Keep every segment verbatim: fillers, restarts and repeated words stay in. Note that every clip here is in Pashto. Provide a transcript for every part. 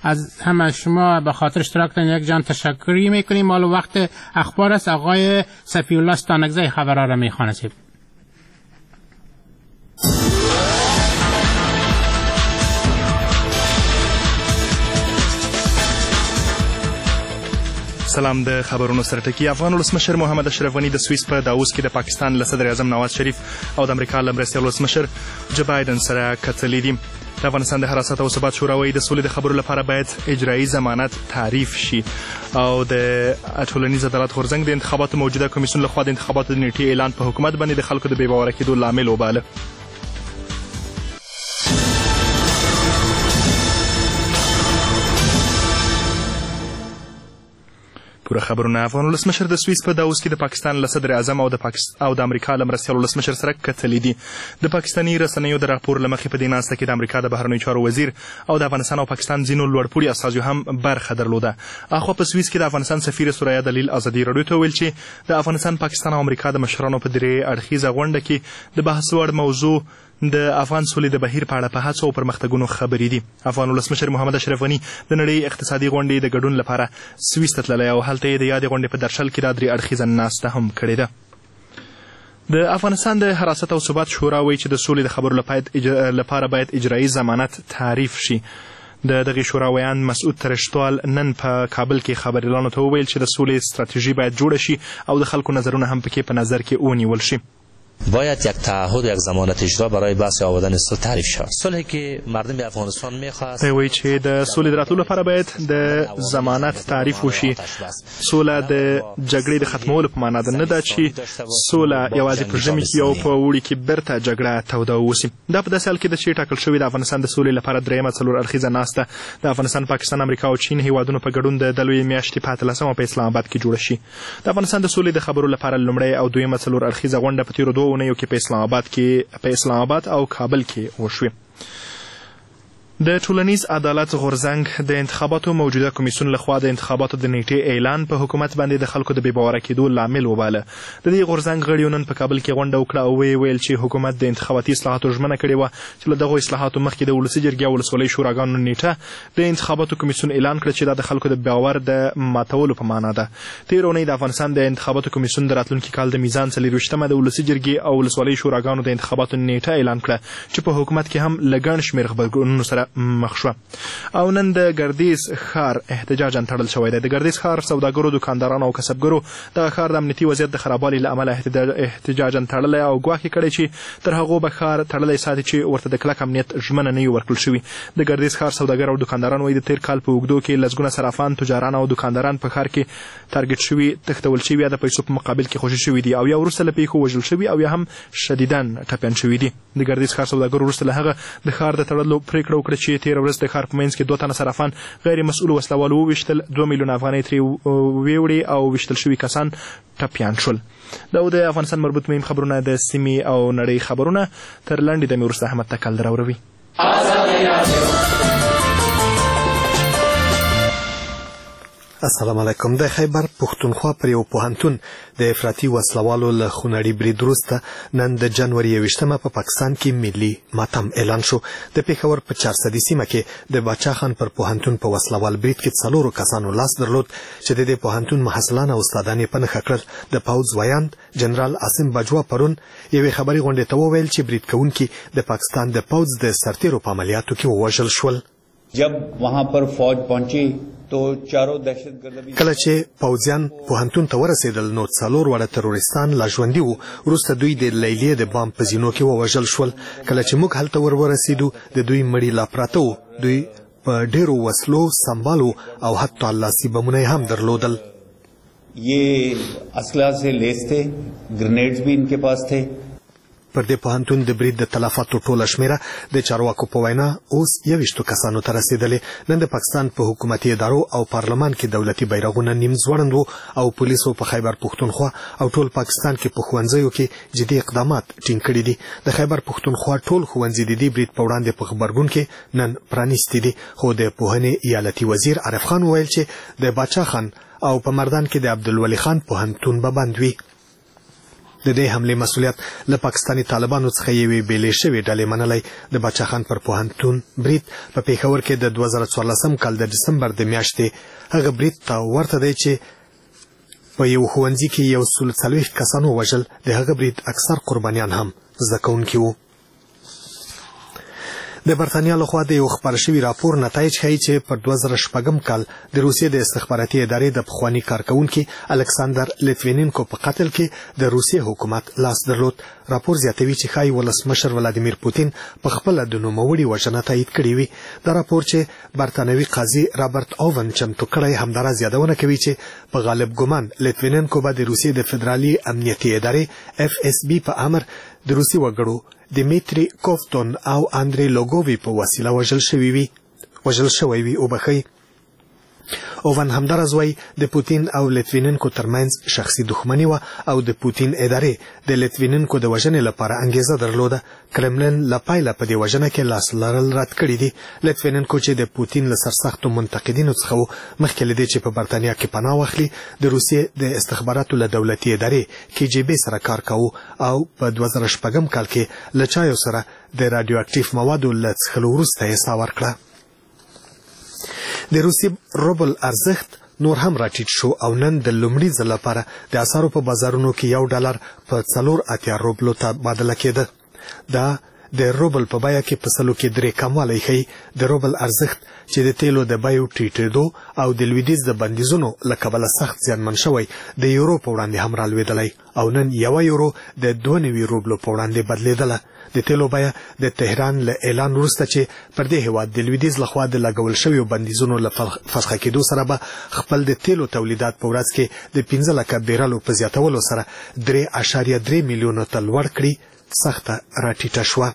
از همه شما به خاطر اشتراکتان یک جان تشکری میکنیم. حالا وقت اخبار است. آقای صفی الله ستانکزی خبرها را میخوانید. سلام. د خبرونو سره ټکی. افغان ولسمشر محمد اشرف غني د سویس په داووس کې د پاکستان له صدر اعظم نواز شریف او د امریکا له مرستیال ولسمشر جو بایدن سره کتلي دي. د افغانستان د حراست او ثبات شورا وایي د سولې د خبرو لپاره باید اجرایي ضمانت تعریف شي او د ټولنیز عدالت غورځنګ د انتخاباتو موجوده کمیسیون لخوا د انتخاباتو د نیټې اعلان په حکومت باندې د خلکو د بې باوره کېدو لامل وباله. پوره خبرونه. افغان ولسمشر د سویس په داووس کې د پاکستان له صدر اعظم او د پاکستان او د امریکا له مرستیال ولسمشر سره کتلي دي. د پاکستاني رسنیو د راپور له مخې په دې ناسته کې د امریکا د بهرنیو چارو وزیر او د افغانستان او پاکستان ځینو لوړپوړي استازیو هم برخه درلوده. اخوا په سویس کې د افغانستان سفیر سوریا دلیل ازادي راډیو ته ویل چې د افغانستان، پاکستان او امریکا د مشرانو په درې اړخیزه غونډه کې د بحث وړ موضوع د افغان سولې د بهیر په اړه په هڅو او پرمختګونو خبرې دي. افغان ولسمشر محمد اشرف غني د نړۍ اقتصادي غونډې د ګډون لپاره سویس ته تللی او هلته یې د یادې غونډې په درشل کې دا درې اړخیزه ناسته هم کړې ده. د افغانستان د حراست او ثبات شورا وایي چې د سولې د خبرو لپاره باید اجرایي ضمانت تعریف شي. د دغې شورا ویان مسعود ترشتوال نن په کابل کې خبریالانو ته وویل چې د سولې ستراتیژي باید جوړه شي او د خلکو نظرونه هم پکې په نظر کې ونیول شي. باید یک تعهد و یک ضمانت اجرا برای بحث آوردن صلح تعریف شود. صلحی که مردم افغانستان می‌خواست. وایي چې د سولې د راتلو لپاره باید د ضمانت تعریف وشي. سوله د جګړې د ختمولو په معنا ده، نه ده چې سوله یوازې په ژمي کې او په اوړي کې بیرته جګړه توده ووسي. دا په داسې حال کې ده چې ټاکل شوې د افغانستان د سولې لپاره درېیمه څلور اړخیزه ناسته د افغانستان، پاکستان، امریکا او چین هیوادونو په ګډون د دلوي میاشتې په اتلسمه په اسلام آباد کې جوړه شي. د افغانستان د سولې د خبرو لپاره لومړی او دویمه څلور اړخیزه غونډه په تیرو دوه اونیو کې په اسلام آباد کې په اسلام آباد او کابل کې وشوه. د ټولنیز عدالت غورځنګ د انتخاباتو موجوده کمیسیون لخوا د انتخاباتو د نیټې اعلان په حکومت باندې د خلکو د بې باوره کېدو لامل وباله. د دې غورځنګ غړیو نن په کابل کې غونډه وکړه او ویې ویل چې حکومت د انتخاباتي اصلاحاتو ژمنه کړې وه چې له دغو اصلاحاتو مخکې د ولسي جرګې او ولسوالیو شوراګانو نیټه د انتخاباتو کمیسیون اعلان کړه چې دا د خلکو د باور د ماتولو په معنا ده. تېره اونۍ د افغانستان د انتخاباتو کمیسیون د راتلونکي کال د میزان څلېرویشتمه د ولسي جرګې او ولسوالیو شوراګانو د انتخاباتو نیټه اعلان کړه چې په حکومت کې هم له ګڼ شمېر غبرګونونو سره مخ شوه. او نن د ګردیز ښار احتجاجاً تړل شوی دی. د ګردیز ښار سوداګرو، دکاندارانو او کسبګرو دغه ښار د امنیتي وضعیت د خرابوالي له امله احتجاجاً تړلی او ګواښ یې کړی چې تر هغو به ښار تړلی ساتي چې ورته د کلک امنیت ژمنه نه وي ورکړل شوي. د ګردیز ښار سوداګر او دکانداران وایي د تېر کال په اوږدو کې لسګونه صرافان، تجاران او دکانداران په ښار کې ټارګټ شوي، تښتول شوي یا د پیسو په مقابل کې خوشي شوي دي او یا وروسته له پیښو وژل شوي او یا هم شدیداً ټپیان شوي دي. د ګردیز ښار سوداګرو وروسته له هغه د ښار د تړلو پرېکړه وکړه چې تېره ورځ د ښار په منځ کې دوه تنه صرافان غیر مسؤل وسلوالو وویشتل، دوه میلیونه افغانۍ ترې ویوړې او ویشتل شوي کسان ټپیان شول. دا د افغانستان مربوط مهم خبرونه د سیمې او نړۍ خبرونه. تر لنډې دمې وروسته احمد تکل دراوروي. السلام علیکم. د خیبر پښتونخوا پر یو پوهنتون د افراطي وسلوالو له خونړي برید وروسته نن د جنوري یوویشتمه په پاکستان کې ملي ماتم اعلان شو. د پېښور په چارسدي سیمه کې د باچا خان پر پوهنتون په وسلوال برید کې څلورو کسانو لاس درلود چې د دې پوهنتون محصلان او استادان یې په نښه کړل. د پوځ ویاند جنرال عاصم باجوا پرون یوې خبري غونډې ته وویل چې برید کوونکي د پاکستان د پوځ د سرتیرو په عملیاتو کې ووژل شول. जब वहां पर फौज पहुंची तो चारों दहशतगर्द کله چې پوځیان پوهنتون ته ورسېدل نو څلور وړه تروریستان لا ژوندي وو. وروسته دوی د لیلیې د بام په زینو کې ووژل شول. کله چې موږ هلته ور ورسېدو د دوی مړي لا پراته وو. دوی په ډېرو وسلو سمبالو او حتی لاسي بمونه هم درلودل. ये असला से लेस थे, ग्रेनेड्स भी इनके पास थे. پر دې پوهنتون د برید د تلفاتو ټوله شمیره د چارواکو په وینا اوس یویشتو کسانو ته رسېدلې. نن د پاکستان په حکومتي ادارو او پارلمان کې دولتي بیرغونه نیم ځوړند وو او پولیسو په خیبر پښتونخوا او ټول پاکستان کې په ښوونځیو کې جدي اقدامات ټینګ کړي دي. د خیبر پښتونخوا ټول ښوونځي د دې برید په وړاندې په غبرګون کې نن پرانیستي دي. خو د پوهنې ایالتي وزیر عارف خان وویل چې د باچا خان او په مردان کې د عبدالولي خان پوهنتون به بند وي. د دې حملې مسؤلیت له پاکستاني طالبانو څخه یوې بېلې شوې ډلې منلی. د باچا خان پر پوهنتون برید په پېښور کې د دوه زره څوارلسم کال د ډسمبر د میاشتې هغه برید ته ورته دی چې په یو ښوونځي کې یو سل څلوېښت کسانو وژل. د هغه برید اکثر قربانیان هم زده کوونکي وو. د برتانیا لخوا د یو خپاره شوي راپور نتایج ښیي چې پر دوه زره شپږم کال د روسیې د استخباراتي ادارې د پخواني کارکوونکي الکساندر لیتوینینکو په قتل کې د روسیې حکومت لاس درلود. راپور زیاتوي چې ښایي ولسمشر ولادیمیر پوتین په خپله د نوموړي وژنه تایید کړې وي. دا راپور چې برتانوي قاضي رابرټ اوون چمتو کړی همداراز یادونه کوي چې په غالب ګمان لیتوینینکو به د روسیې د فدرالي امنیتي ادارې اف اس بي په امر د روسي وګړو دیمیتری کوفتون او اندری لوګووی په وسیله وژل شوی وي وژل شوی وي او بخي. اوون همداراز وایي د پوتین او لیتوینینکو ترمنځ شخصي دښمني وه او د پوتین ادارې د لیتوینینکو د وژنې لپاره انګېزه درلوده. کرملن له پایله په دې وژنه کې لاس لرل رد کړي دي. لیتوینینکو چې د پوتین له سرسختو منتقدینو څخه و، مخکې له دې چې په برتانیا کې پناه واخلي د روسیې د استخباراتو له دولتي ادارې کې جی بي سره کار کاوه او په دوه زره شپږم کال کې له چایو سره د راډیو اکټیف موادو له څښلو وروسته یې ساه ورکړه. د روسي روبل ارزښت نور هم راټیټ شو او نن د لومړي ځل لپاره د اسعارو په بازارونو کې یو ډالر په څلور اتیا روبلو تبادله کېده. دا د روبل په بیه کې په سلو کې درې کموالی ښیي. د روبل ارزښت چې د تیلو د بیو ټیټېدو او د لویدیځ د بندیزونو له کبله سخت زیانمن شوی د یورو په وړاندې هم رالوېدلی او نن یوه یورو د دوه نوي روبلو په وړاندې بدلېدله. د تیلو بیه د تهران له اعلان وروسته چې پر دې هېواد د لویدیځ لخوا د لګول شویو بندیزونو له فسخه کېدو سره به خپل د تیلو تولیدات په ورځ کې د پنځه لکه بیرلو په زیاتولو سره درې اعشاریه درې میلیونو ته لوړ کړي، سخته راټیټه شوه.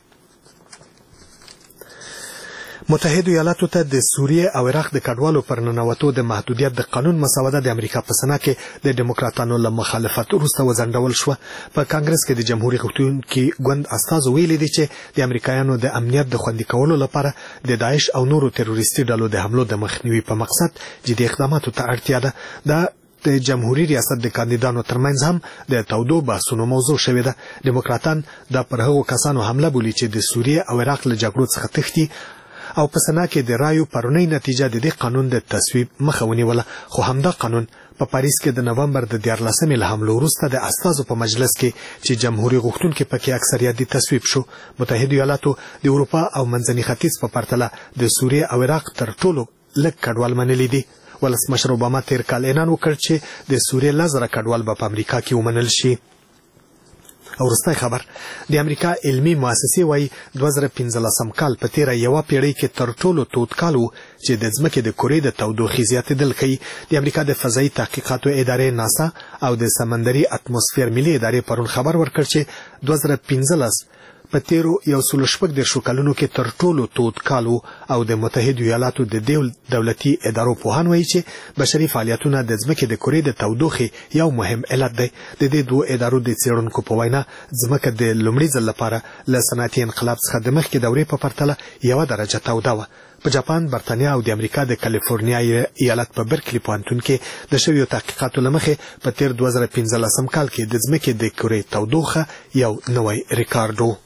متحدو ایالاتو ته د سوریې او عراق د کډوالو پر ننوتو د محدودیت د قانون مسوده د امریکا په سنا کې د ډیموکراتانو له مخالفت وروسته وځنډول شوه. په کانګرس کې د جمهوریت غوښتونکي ګوند استازو ویلي دي چې د امریکایانو د امنیت د خوندي کولو لپاره د داعش او نورو تروریستي ډلو د حملو د مخنیوي په مقصد جدي اقداماتو ته اړتیا ده. دا د جمهوریت ریاست د کاندیدانو ترمنځ هم د تودو بحثونو موضوع شوې ده. ډیموکراتان دا پر هغو کسانو حمله بولي چې د سوریې او عراق له جګړو څخه تښتي او په سنا کې د رایو پرونی نتیجه د دې قانون د تصویب مخه ونیوله. خو همدا قانون په پاریس کې د نومبر د دیارلسمې له حملو وروسته د استازو په مجلس کې چې جمهوریت غوښتونکي پکې اکثریت دي تصویب شو. متحدو ایالاتو د اروپا او منځني ختیځ په پرتله د سوریې او عراق تر ټولو لږ کډوال منلي دي. ولسمشر اوباما تیر کال اعلان وکړ چې د سوریې لس زره کډوال به په امریکا کې ومنل شي. او وروستی خبر د امریکا علمي مؤسسې وایي دوه زره پنځلسم کال په تیره یوه پیړۍ کې تر ټولو تود کال و چې د ځمکې د کرې د تودوخې زیاتېدل ښیي. د امریکا د فضایي تحقیقاتو ادارې ناسا او د سمندري اتموسفیر ملي ادارې پرون خبر ورکړ چې دوه زره پنځلس په تیرو یو سلو شپږ دېرشو کلونو کې تر ټولو تود کال و او د متحدو ایالاتو د دولتي ادارو پوهان وایي چې بشري فعالیتونه د ځمکې د کرې د تودوخې یو مهم علت دی. د دې دوو ادارو د څېړونکو په وینا ځمکه د لومړي ځل لپاره له صنعتي انقلاب څخه د مخکې دورې په پرتله یوه درجه توده وه. په جاپان، برتانیا او د امریکا د کالیفورنیا ایالت په برکلي پوهنتون کې د شویو تحقیقاتو له مخې په تیر دوه زره پنځلسم کال کې د ځمکې د کرې تودوخه یو نوی ریکارډ و.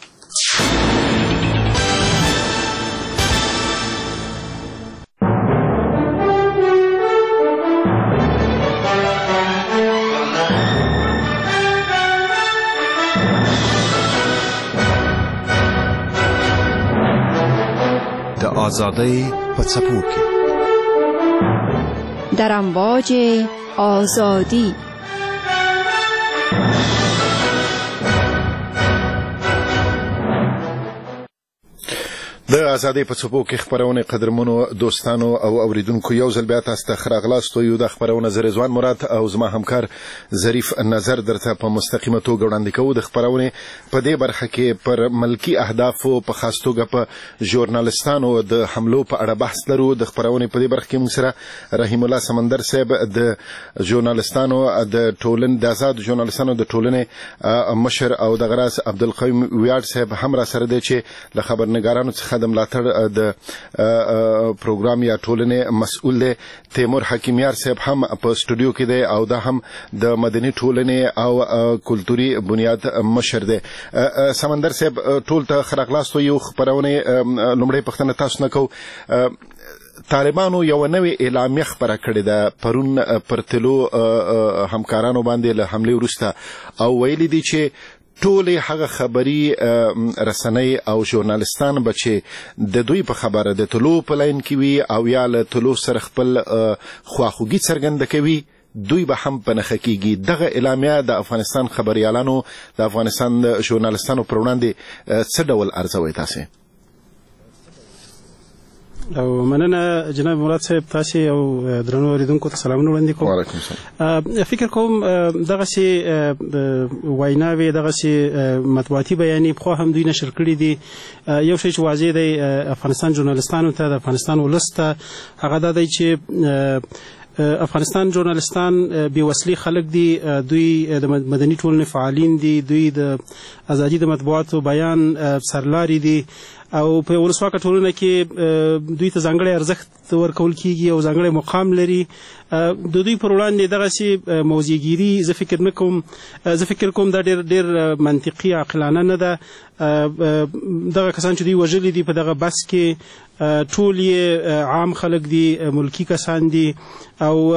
د آزادی په څپو کې در امواج آزادی د ازادۍ په څپو کې خپرونې قدرمنو دوستانو او اوریدونکو یو ځل بیا تاسو ته ښه راغلاست. یو د خپرونه زه رضوان مراد او زما همکار ظریف نظر درته په مستقیمه توګه وړاندې کوو. د خپرونې په دې برخه کې پر ملکي اهدافو په خاص توګه په ژورنالستانو د حملو په اړه بحث لرو. د خپرونې په دې برخه کې موږ سره رحیم الله سمندر صاحب د ژورنالستانو د ټولنې د آزاد ژورنالستانو د ټولنې مشر او د غراس عبدالقیوم ویاړ صاحب هم را سره دی چې له خبرنګارانو څخه د ملاتړ د پروګرام یا ټولنې مسؤل دی تیمور حکیمیار صاحب هم په سټوډیو کې دی او دا هم د مدني ټولنې او کلتوري بنیاد مشر دی. سمندر صاحب ټول ته خراغلاستو یو خبرونه لومړی پښتنه تاسو نه کو طالبانو یو نوې اعلامیه خبره کړې ده پرون پر تلو همکارانو باندې له حمله وروسته او ویلي دي چې ټولې هغه خبري رسنۍ او ژورنالستان به چې د دوی په خبره د تلو په لاین کې وي او یا له تلو سره خپل خواخوږي څرګنده کوي دوی به هم په نښه کېږي. دغه اعلامیه د افغانستان خبریالانو د افغانستان د ژورنالستانو پر وړاندې څه ډول ارزوئ تاسې؟ او مننه جناب مراد صاحب تاسو او درنو اوریدونکو ته سلامونه وړاندې کوم. وعلیکم السلام. فکر کوم دغه سي ویناوي دغه سي مطبوعاتي بیانې خو هم دوی نشر کړی دي. یو شی چې واضح دی افغانستان ژورنالستانو ته د افغانستان ولسته هغه دا دی چې افغانستان ژورنالستان بې وسلې خلک دي، دوی د مدني ټولنې فعالین دي، دوی د ازادي د مطبوعاتو بیان سرلاري دي او په ولسواکه ټولنه کې دوی ته ځانګړی ارزښت ورکول کیږي او ځانګړی مقام لري. د دوی پر وړاندې دغسې موضوعګیري زه فکر نه کوم زه فکر کوم دا ډېر ډېر منطقي عاقلانه نه ده. دغه کسان چې دوی وژلي دي په دغه بس کې ټول یې عام خلک دي، ملکی کسان دي او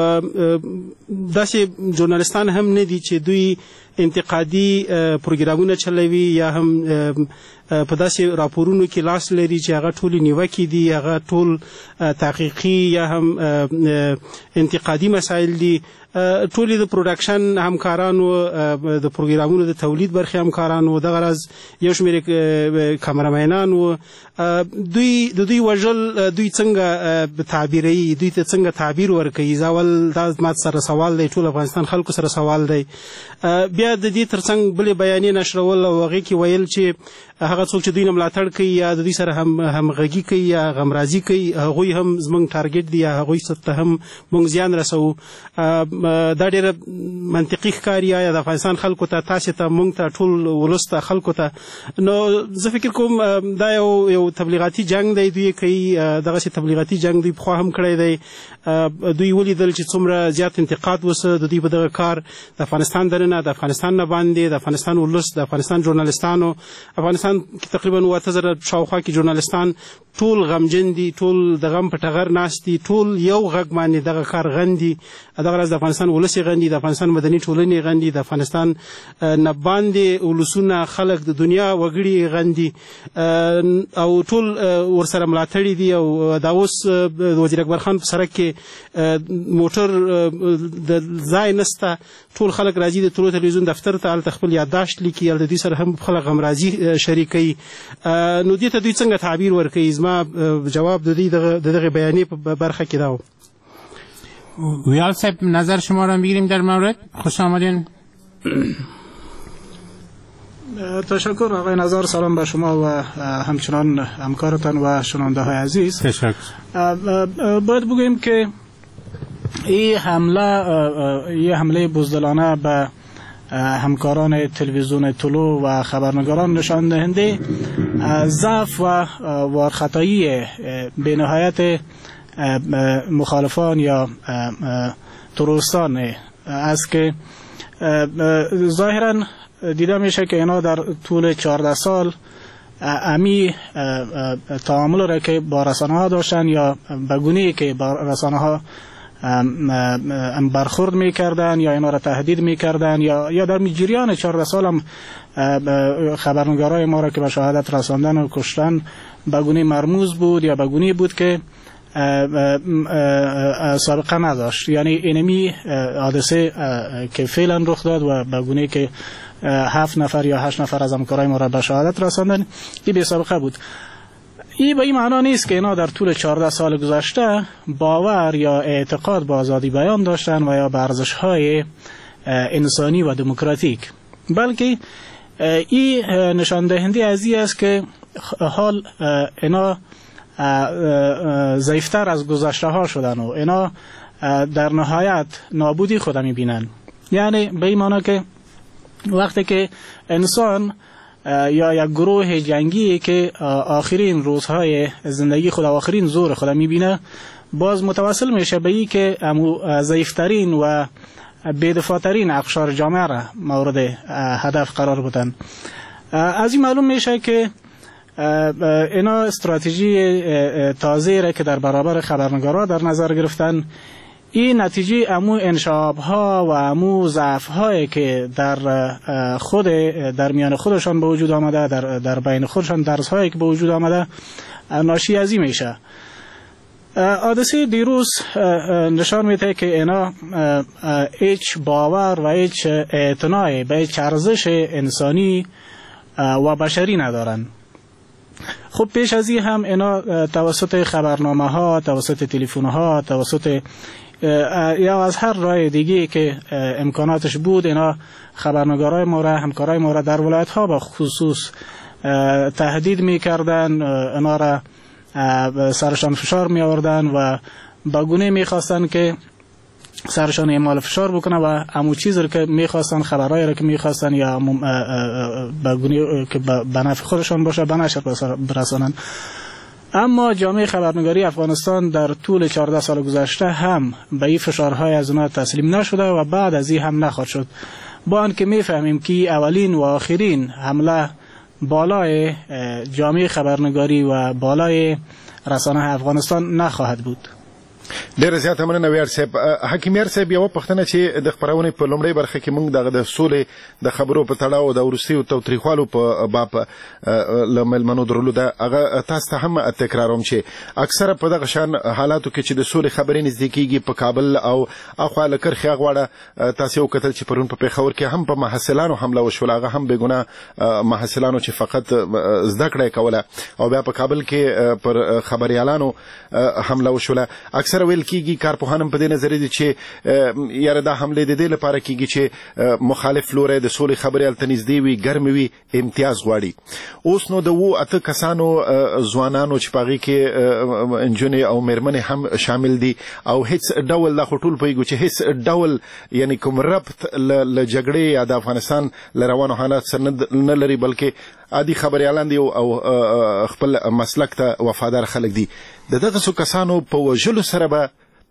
داسې ژورنالستان هم نه دي چې دوی انتقادي پروګرامونه چلوي یا هم په داسې راپورونو کې لاس لري چې هغه ټول نیوکې دي، هغه ټول تحقیقي یا هم انتقادي مسایل دي. ټول د پروډکشن همکارانو د پروګرامونو د تولید برخې همکارانو دغه راز یو شمېر کامرامینانو دوی د دوی وژل دوی څنګه تعبیروي، دوی ته څنګه تعبیر ورکوي. زاول دا ما سره سوال دی، ټول افغانستان خلکو سره سوال دی. بیا د دې ترڅنګ بلې بیانې نشرول او هغې کې ویل چې هغه څوک چې دوی نه ملاتړ کوي یا د دوی سره هم همغږي کوي یا غمرازي کوي هغوی هم زموږ ټارګټ دي یا هغوی ته هم موږ زیان رسوو. دا ډېره منطقي ښکاري یا د افغانستان خلکو ته، تاسې ته، موږ ته، ټول ولس ته، خلکو ته. نو زه فکر کوم دا یو یو تبلیغاتي جنګ دی دوی کوي. دغسې تبلیغاتي جنګ دوی پخوا هم کړی دی. دوی ولیدل چې څومره زیات انتقاد وسه د دوی په دغه کار د افغانستان دننه، د افغانستان نه باندې، د افغانستان ولس، د افغانستان ژورنالستانو. افغانستان کې تقریبا اووه اته زره شاوخوا کې ژورنالستان ټول غمجن دي، ټول د غم په ټغر ناست دي، ټول یو غږ باندې دغه کار غندي. دغه راز د افغانستان ولس یې غندي، د افغانستان مدني ټولنې یې غندي، د افغانستان نه باندې ولسونه خلک د دنیا وګړي یې غندي او ټول ورسره ملاتړي دي. او دا اوس د وزیر اکبر خان په سړک کې موټر د ځای نسته، ټول خلک راځي د تلو تلویزیون دفتر ته، هلته خپل یادداشت لیکي، هلته دوی سره هم خلک غمرازي شریکوي. نو دې ته دوی څنګه تعبیر ورکوي؟ زما جواب د دې د دغه بیانیې په برخه کې دا و. ویال صاحب نظر شما را بگیریم در مورد. خوش آمدین. تشکر آقای نظر، سلام به شما و همچنان همکارتان و شنونده های عزیز. تشکر. باید بگوییم که این حمله این حمله بزدلانه به همکاران تلویزیون طلوع و خبرنگاران نشان دهنده ضعف و وارخطایی به نهایت مخالفان یا تروریستان است که ظاهرا دیده میشه که اینا در طول چهارده سال امی تعامل را که با رسانه ها داشتن یا به گونه‌ای که با رسانه ها برخورد میکردن یا اینا را تهدید میکردن یا یا در جریان چهارده سال هم خبرنگارای ما را که به شهادت رساندن و کشتن به گونه مرموز بود یا به گونه بود که سابقه نداشت. یعنی اینمی حادثه که فعلا رخ داد و به گونه که هفت نفر یا هشت نفر از همکارای ما را به شهادت رساندن این بی سابقه بود. این به این معنا نیست که اینا در طول چهارده سال گذشته باور یا اعتقاد به آزادی بیان داشتن و یا به ارزش‌های انسانی و دموکراتیک، بلکه این نشان دهنده از این است که حال اینا ضعیفتر از گذشته ها شدن و اینا در نهایت نابودی خود میبینن. یعنی به این معنا که وقتی که انسان یا یک گروه جنگی که آخرین روزهای زندگی خود آخرین زور خود میبینه، باز متوسل میشه به این که ضعیفترین و بی‌دفاع‌ترین اقشار جامعه را مورد هدف قرار بدن. از این معلوم میشه که اینا استراتژی تازه را که در برابر خبرنگارا در نظر گرفتن، این نتیجه امو انشعاب ها و امو ضعف هایی که در خود در میان خودشان به وجود آمده، در در بین خودشان درس هایی که به وجود آمده ناشی از این میشه. حادثه دیروز نشان میده که اینا هیچ باور و هیچ اعتنای به هیچ ارزش انسانی و بشری ندارن. خب پیش از این هم اینا توسط خبرنامه ها، توسط تلفن ها، توسط یا از هر راه دیگه که امکاناتش بود، اینا خبرنگارای ما را، همکارای ما را در ولایت ها به خصوص تهدید میکردن، اینا را سرشان فشار می آوردن و با گونه می خواستن که سرشان اعمال فشار بکنه و همون چیزی رو که می خواستن، خبرهایی رو که می خواستن یا با گونه که به نفع خودشان باشه به نشر برسانن. اما جامعه خبرنگاری افغانستان در طول چهارده سال گذشته هم به این فشارهای از اونها تسلیم نشده و بعد از این هم نخواهد شد، با آنکه می فهمیم که اولین و آخرین حمله بالای جامعه خبرنگاری و بالای رسانه افغانستان نخواهد بود. ډېر زیاته مننه ویاړ صاحب. حکیم یار صاحب، یوه پوښتنه چې د خپرونې په لومړۍ برخه کې موږ دغه د سولې د خبرو په تړاو د وروستیو تاوتریخوالو په باب له مېلمنو درلو ده، هغه تاسو ته هم تکراروم چې اکثره په دغه شان حالاتو کې چې د سولې خبرې نږدې کېږي په کابل او اخوا له کرخې اغواړه، تاسو یې وکتل چې پرون په پېښور کې هم په محصلانو حمله وشوله، هغه هم بېګناه محصلانو چې فقط زده کړه یې کوله، او بیا په کابل کې پر خبریالانو حمله وشوله. اکثره ویل کېږي، کارپوهان هم په دې نظر دي چې یاره دا حملې د دې لپاره کېږي چې مخالف لوری د سولې خبرې هلته نږدې وي، ګرمې وي، امتیاز غواړي. اوس نو د اوو اته کسانو ځوانانو چې په هغې کې نجونې او مېرمنې هم شامل دي او هیڅ ډول دا خو ټول پوهېږو چې هیڅ ډول یعنې کوم ربط له جګړې یا د افغانستان له روانو حالات سره نه لري، بلکې عادي خبریالان دي او خپل مسلک ته وفادار خلک دي. د دغسو کسانو په وژلو سره به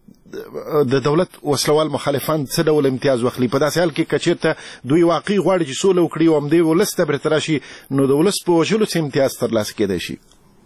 د دولت وسلوال مخالفان څه ډول امتیاز واخلي؟ په داسې حال کې که چېرته دوی واقعي غواړي چې سوله وکړي او همدې ولس ته برېته راشي، نو د ولس په وژلو څه امتیاز ترلاسه کېدی شي؟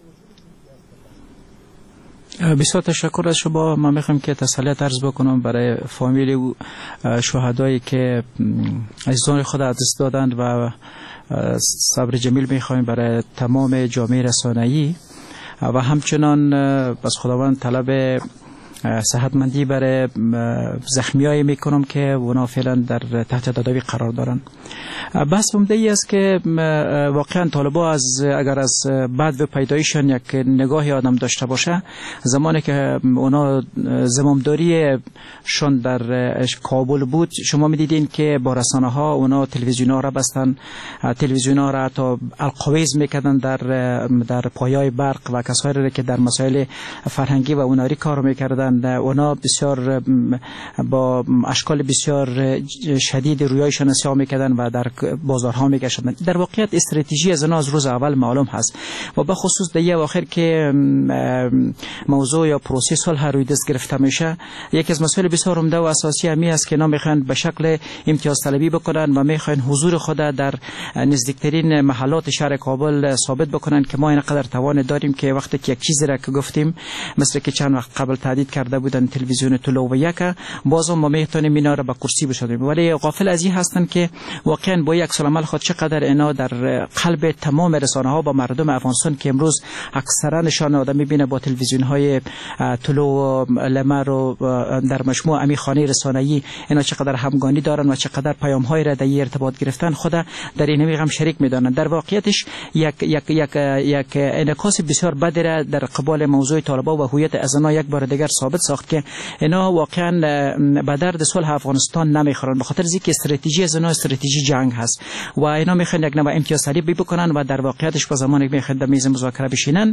بسیار تشکر از شما. من میخوام که تسلیت عرض بکنم برای فامیل و شهدایی که عزیزان خود از دست دادند و صبر جمیل میخوایم برای تمام جامعه رسانه‌ای و همچنان از خداوند طلب صحتمندی برای زخمیایی میکنم که اونا فعلا در تحت تداوی قرار دارن. بحث عمده ای است که واقعا طالبا از اگر از بعد و پیدایشان یک نگاهی آدم داشته باشه، زمانی که اونا زمامداریشان در کابل بود، شما میدیدین که با رسانه ها اونا تلویزیون ها را بستن، تلویزیون ها را تا القویز میکردن در در پایای برق و کسایی را که در مسائل فرهنگی و هنری کار میکردن. اونا بسیار با اشکال بسیار شدید رویایشان نسیاه میکردن و در بازارها میگشتن. در واقعیت استراتژی از اونا از روز اول معلوم هست و به خصوص دیگه آخر که موضوع یا پروسه صلح روی دست گرفته میشه، یکی از مسائل بسیار عمده و اساسی همی است که اینا میخوان به شکل امتیاز طلبی بکنن و میخوان حضور خود در نزدیکترین محلات شهر کابل ثابت بکنن که ما اینقدر توان داریم که وقتی که یک چیزی را که گفتیم، مثل که چند وقت قبل تهدید کرده بودن تلویزیون طلوع و یک، بازم ما میتونیم اینا را به کرسی بشونیم. ولی غافل از این هستن که واقعا با یک عمل خود چقدر اینا در قلب تمام رسانه ها با مردم افغانستان که امروز اکثرا نشان آدم میبینه با تلویزیون های طلوع و لمر و در مجموع امی خانه رسانه‌ای اینا چقدر همگانی دارن و چقدر پیام های را در ارتباط گرفتن خود در این هم شریک میدانن. در واقعیتش یک یک یک یک انعکاس بسیار بد را در قبال موضوع طالبان و هویت از آنها یک بار دیگر ثابت ساخت که اینا واقعا به درد صلح افغانستان نمیخورن، به خاطر اینکه استراتژی از اینا استراتژی جنگ هست و اینا میخوان یک نوع امتیاز طلبی بکنن و در واقعیتش با زمانی که میخوان در میز مذاکره بشینن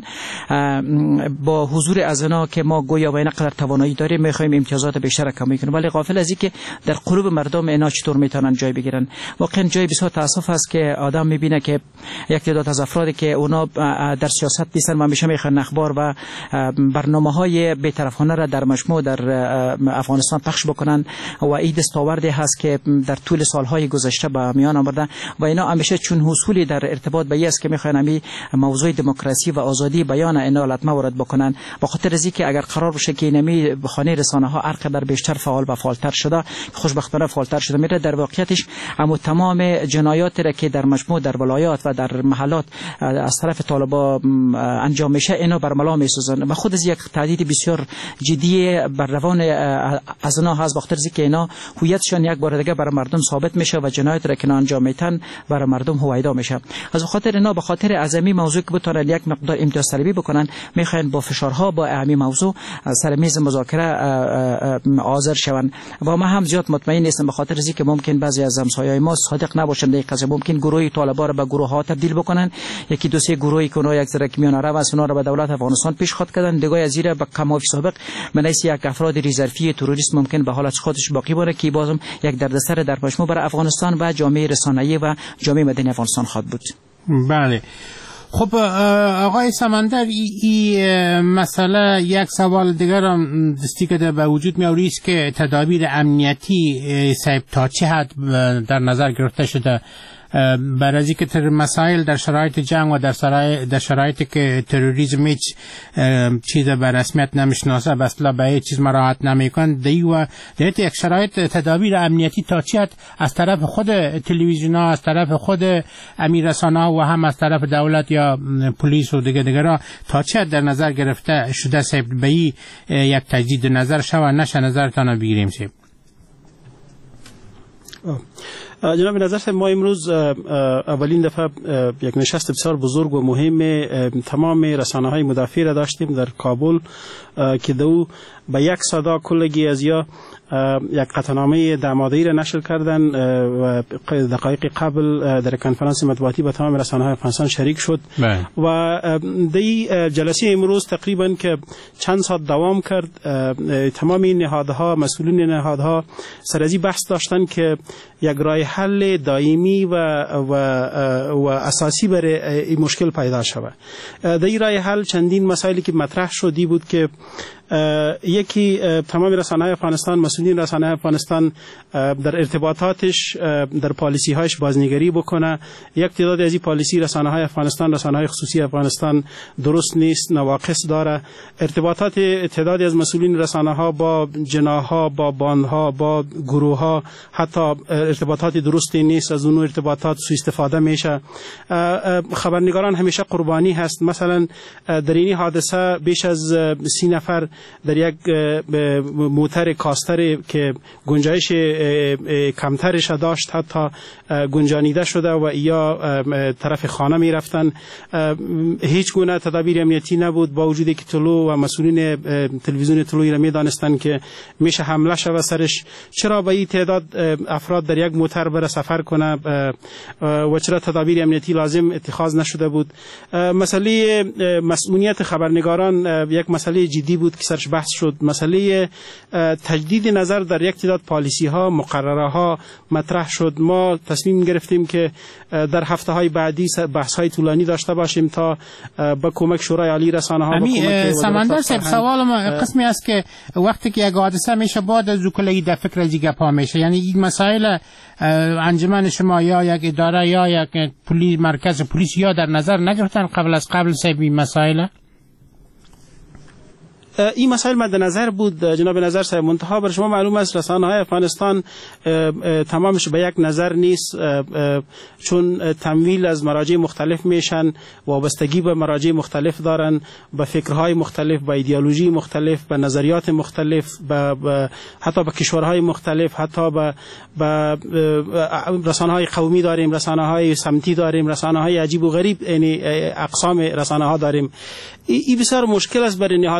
با حضور از اینا که ما گویا و اینا قدر توانایی داریم میخوایم امتیازات بیشتر کم کنیم، ولی غافل از اینکه در قلوب مردم اینا چطور میتونن جای بگیرن. واقعا جای بسیار تاسف است که آدم میبینه که یک تعداد از افرادی که اونا در سیاست نیستن و همیشه میخوان اخبار و برنامه‌های بی‌طرفانه را در مجموع در افغانستان پخش بکنن و این دستاوردی هست که در طول سالهای گذشته به میان آورده و اینا همیشه چون حصولی در ارتباط به این است که میخوان همین موضوع دموکراسی و آزادی بیان اینا لطمه وارد بکنن. به خاطر از اینکه اگر قرار باشه که اینمی بخانه رسانه ها هر قدر بیشتر فعال و فعالتر شده، خوشبختانه فعالتر شده میره، در واقعیتش اما تمام جنایاتی را که در مجموع در ولایات و در محلات از طرف طالبان انجام میشه اینا برملا میسازن و خود از یک تهدید بسیار جدی بر روان از اینا هست، بخاطر اینکه اینا هویتشان یک بار دیگه بر مردم ثابت میشه و جنایت را که انجام میتن بر مردم هویدا میشه. از خاطر اینا به خاطر عظمی موضوع که بتونن یک مقدار امتیاز طلبی بکنن میخواین با فشارها با همین موضوع سر میز مذاکره حاضر شون و ما هم زیاد مطمئن نیستم، به خاطر اینکه ممکن بعضی از همسایه‌های ما صادق نباشند در قضیه، ممکن گروهی طالبان را به گروه ها تبدیل بکنن، یکی دو سه گروهی که اونها یک ذره میانه رو از اونها را به دولت افغانستان پیشخواد کردن، دیگه از زیر به کماوی سابق منیس یک افراد ریزرفی تروریست ممکن به حالت خودش باقی باره که بازم یک دردسر در مجموع برای افغانستان و جامعه رسانه‌ای و جامعه مدنی افغانستان خواهد بود. بله. خب آقای سمندر، این مسئله یک سوال دیگر هم دستی که به وجود می آوری است که تدابیر امنیتی صاحب تا چه حد در نظر گرفته شده برای که تر مسائل در شرایط جنگ و در شرایط در شرایطی که تروریسم هیچ چیز به رسمیت نمیشناسه، اصلا به هیچ چیز مراعات نمیکنه، دی و در یک شرایط تدابیر امنیتی تا چه حد از طرف خود تلویزیون‌ها، از طرف خود امیررسانه‌ها و هم از طرف دولت یا پلیس و دیگه دیگرها تا چه حد در نظر گرفته شده صاحب به یک تجدید نظر شوه نشه نظرتان بگیریم صاحب؟ جناب نظر، ما امروز اولین دفعه یک نشست بسیار بزرگ و مهم تمام رسانه‌های مدافع را داشتیم در کابل که دو به یک صدا کلگی از یا یک قطعنامه دعماده‌ای را نشر کردن و دقایق قبل در کنفرانس مطبوعاتی با تمام رسانه‌های افغانستان شریک شد بله. و دی جلسه امروز تقریبا که چند ساعت دوام کرد، تمام این نهادها، مسئولین نهادها سر از این بحث داشتن که یک راه حل دائمی و و و اساسی برای این مشکل پیدا شود. در این راه حل چندین مسائلی که مطرح شدی بود که یکی تمام رسانه‌های افغانستان، مسئولین رسانه‌های افغانستان در ارتباطاتش در پالیسی هایش بازنگری بکنه. یک تعداد از این پالیسی رسانه‌های افغانستان، رسانه‌های خصوصی افغانستان درست نیست، نواقص داره. ارتباطات تعدادی از مسئولین رسانه‌ها با جناح‌ها، با باندها، با گروه‌ها حتی ارتباطات درستی نیست، از اون ارتباطات سوء استفاده میشه. خبرنگاران همیشه قربانی هست. مثلا در این حادثه بیش از سی نفر در یک موتر کاستر که گنجایش کمترش داشت حتی گنجانیده شده و یا طرف خانه می رفتن. هیچ گونه تدابیر امنیتی نبود، با وجودی که طلوع و مسئولین تلویزیون طلوعی را می دانستند که میشه حمله شود سرش. چرا با این تعداد افراد در یک موتر بره سفر کنه و چرا تدابیر امنیتی لازم اتخاذ نشده بود؟ مسئله مسئولیت خبرنگاران یک مسئله جدی بود که سرش بحث شد. مسئله تجدید نظر در یک تعداد پالیسی ها، مقرره ها مطرح شد. ما تصمیم گرفتیم که در هفته های بعدی بحث های طولانی داشته باشیم تا با کمک شورای عالی رسانه ها امی سمندر صاحب، سوال ما قسمی است که وقتی که یک حادثه میشه بعد از کلی در فکر از گپا میشه، یعنی این مسائل انجمن شما یا یک اداره یا یک پلیس مرکز پلیس یا در نظر نگرفتن قبل از قبل صاحب این مسائل؟ این مسائل مد نظر بود جناب نظر صاحب، منتها بر شما معلوم است رسانه‌های افغانستان تمامش به یک نظر نیست، چون تمویل از مراجع مختلف میشن، وابستگی به مراجع مختلف دارن، به فکرهای مختلف، به ایدئولوژی مختلف، به نظریات مختلف، به حتی به کشورهای مختلف، حتی به رسانه‌های قومی داریم، رسانه‌های سمتی داریم، رسانه‌های عجیب و غریب، یعنی اقسام رسانه‌ها داریم. این بسیار مشکل است برای نهادهای مثل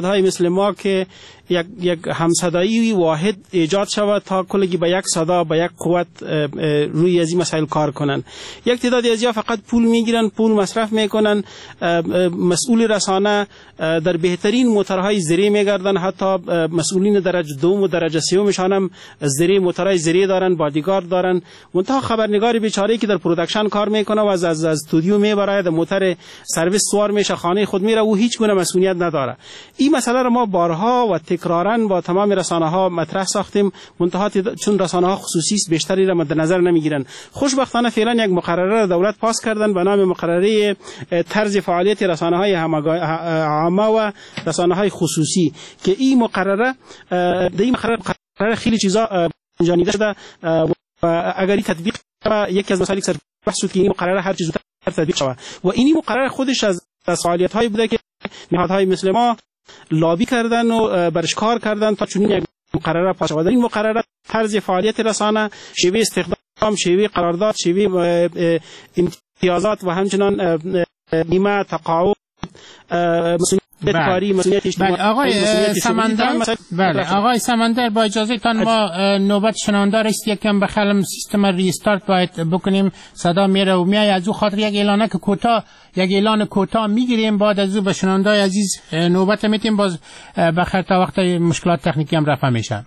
مسلما که یک یک همصدایی واحد ایجاد شود تا کلگی به یک صدا به یک قوت روی از این مسائل کار کنن. یک تعدادی از یا فقط پول میگیرن، پول مصرف میکنن، مسئول رسانه در بهترین موتورهای زری میگردن، حتی مسئولین درجه دوم و درجه سومشان هم زری موتورهای زری دارن، بادیگارد دارن. منتها خبرنگار بیچاره که در پروداکشن کار میکنه و از از استودیو میبره، در موتور سرویس سوار میشه، خانه خود میره، او هیچ گونه مسئولیت نداره. این مسئله را ما بارها و تکرارا با تمام رسانه ها مطرح ساختیم، منتها چون رسانه ها خصوصی است بیشتری را مد نظر نمیگیرن. خوشبختانه فعلا یک مقرره را دولت پاس کردن به نام مقرره طرز فعالیت رسانه های عامه و رسانه های خصوصی که این مقرره در این مقرره خیلی چیزا جانیده شده و اگر این تطبیق یکی از مسائلی که بحث شد که این مقرره هر چیز تطبیق شود و اینی مقرره خودش از فعالیت هایی بوده که نهادهای مثل ما لابی کردن و برش کار کردن تا چنین یک مقرره پاس شود. این مقرره طرز فعالیت رسانه، شیوه استخدام، شیوه قرارداد، شیوه امتیازات و همچنان بیمه، تقاعد، مسئولیت کاری، مسئولیت اجتماعی. بله آقای سمندر، بله آقای سمندر با اجازه تان ما نوبت شنونده است، یکم بخلم سیستم ریستارت باید بکنیم، صدا میره و میای، از او خاطر یک اعلانه که کوتاه یک اعلان کوتاه میگیریم، بعد از او به شنونده عزیز نوبت میتیم، باز بخیر تا وقت مشکلات تکنیکی هم رفع میشه.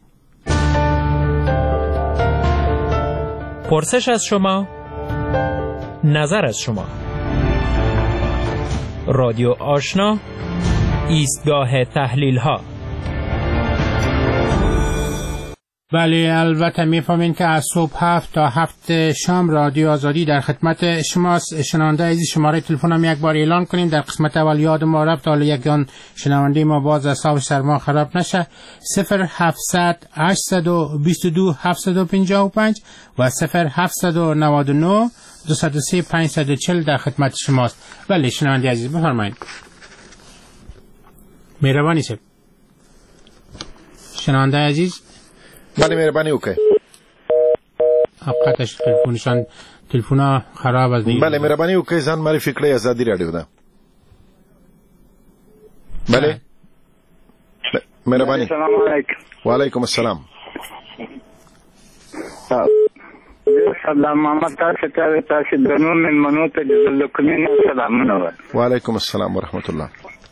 پرسش از شما، نظر از شما. رادیو آشنا، ایستگاه تحلیل ها. بله البته میفهمین که از صبح هفت تا هفت شام رادیو آزادی در خدمت شماست. شنونده عزیز شماره تلفن هم یک بار اعلان کنیم. در قسمت اول یاد ما رفت، حالا یکان شنونده ما باز اعصابش سر ما خراب نشه. صفر هفتصد هشتصد و بیست و دو هفتصد و پنجاه و پنج و صفر هفتصد و نود و نه دویست و سه پانصد و چهل در خدمت شماست. بله شنونده عزیز بفرمایید. مهربانی شد شنونده عزیز. بله مهربانی اوکی. حقیقتش تلفنشان تلفنا خراب از دیگه. بله مهربانی اوکی. زن معرفی کړئ آزادی رادیو ده. بله مهربانی. السلام علیکم. و علیکم السلام. سلام محمد تاسو ته تاسو درنو من منو ته د کومین سلامونه. و علیکم السلام ورحمت الله.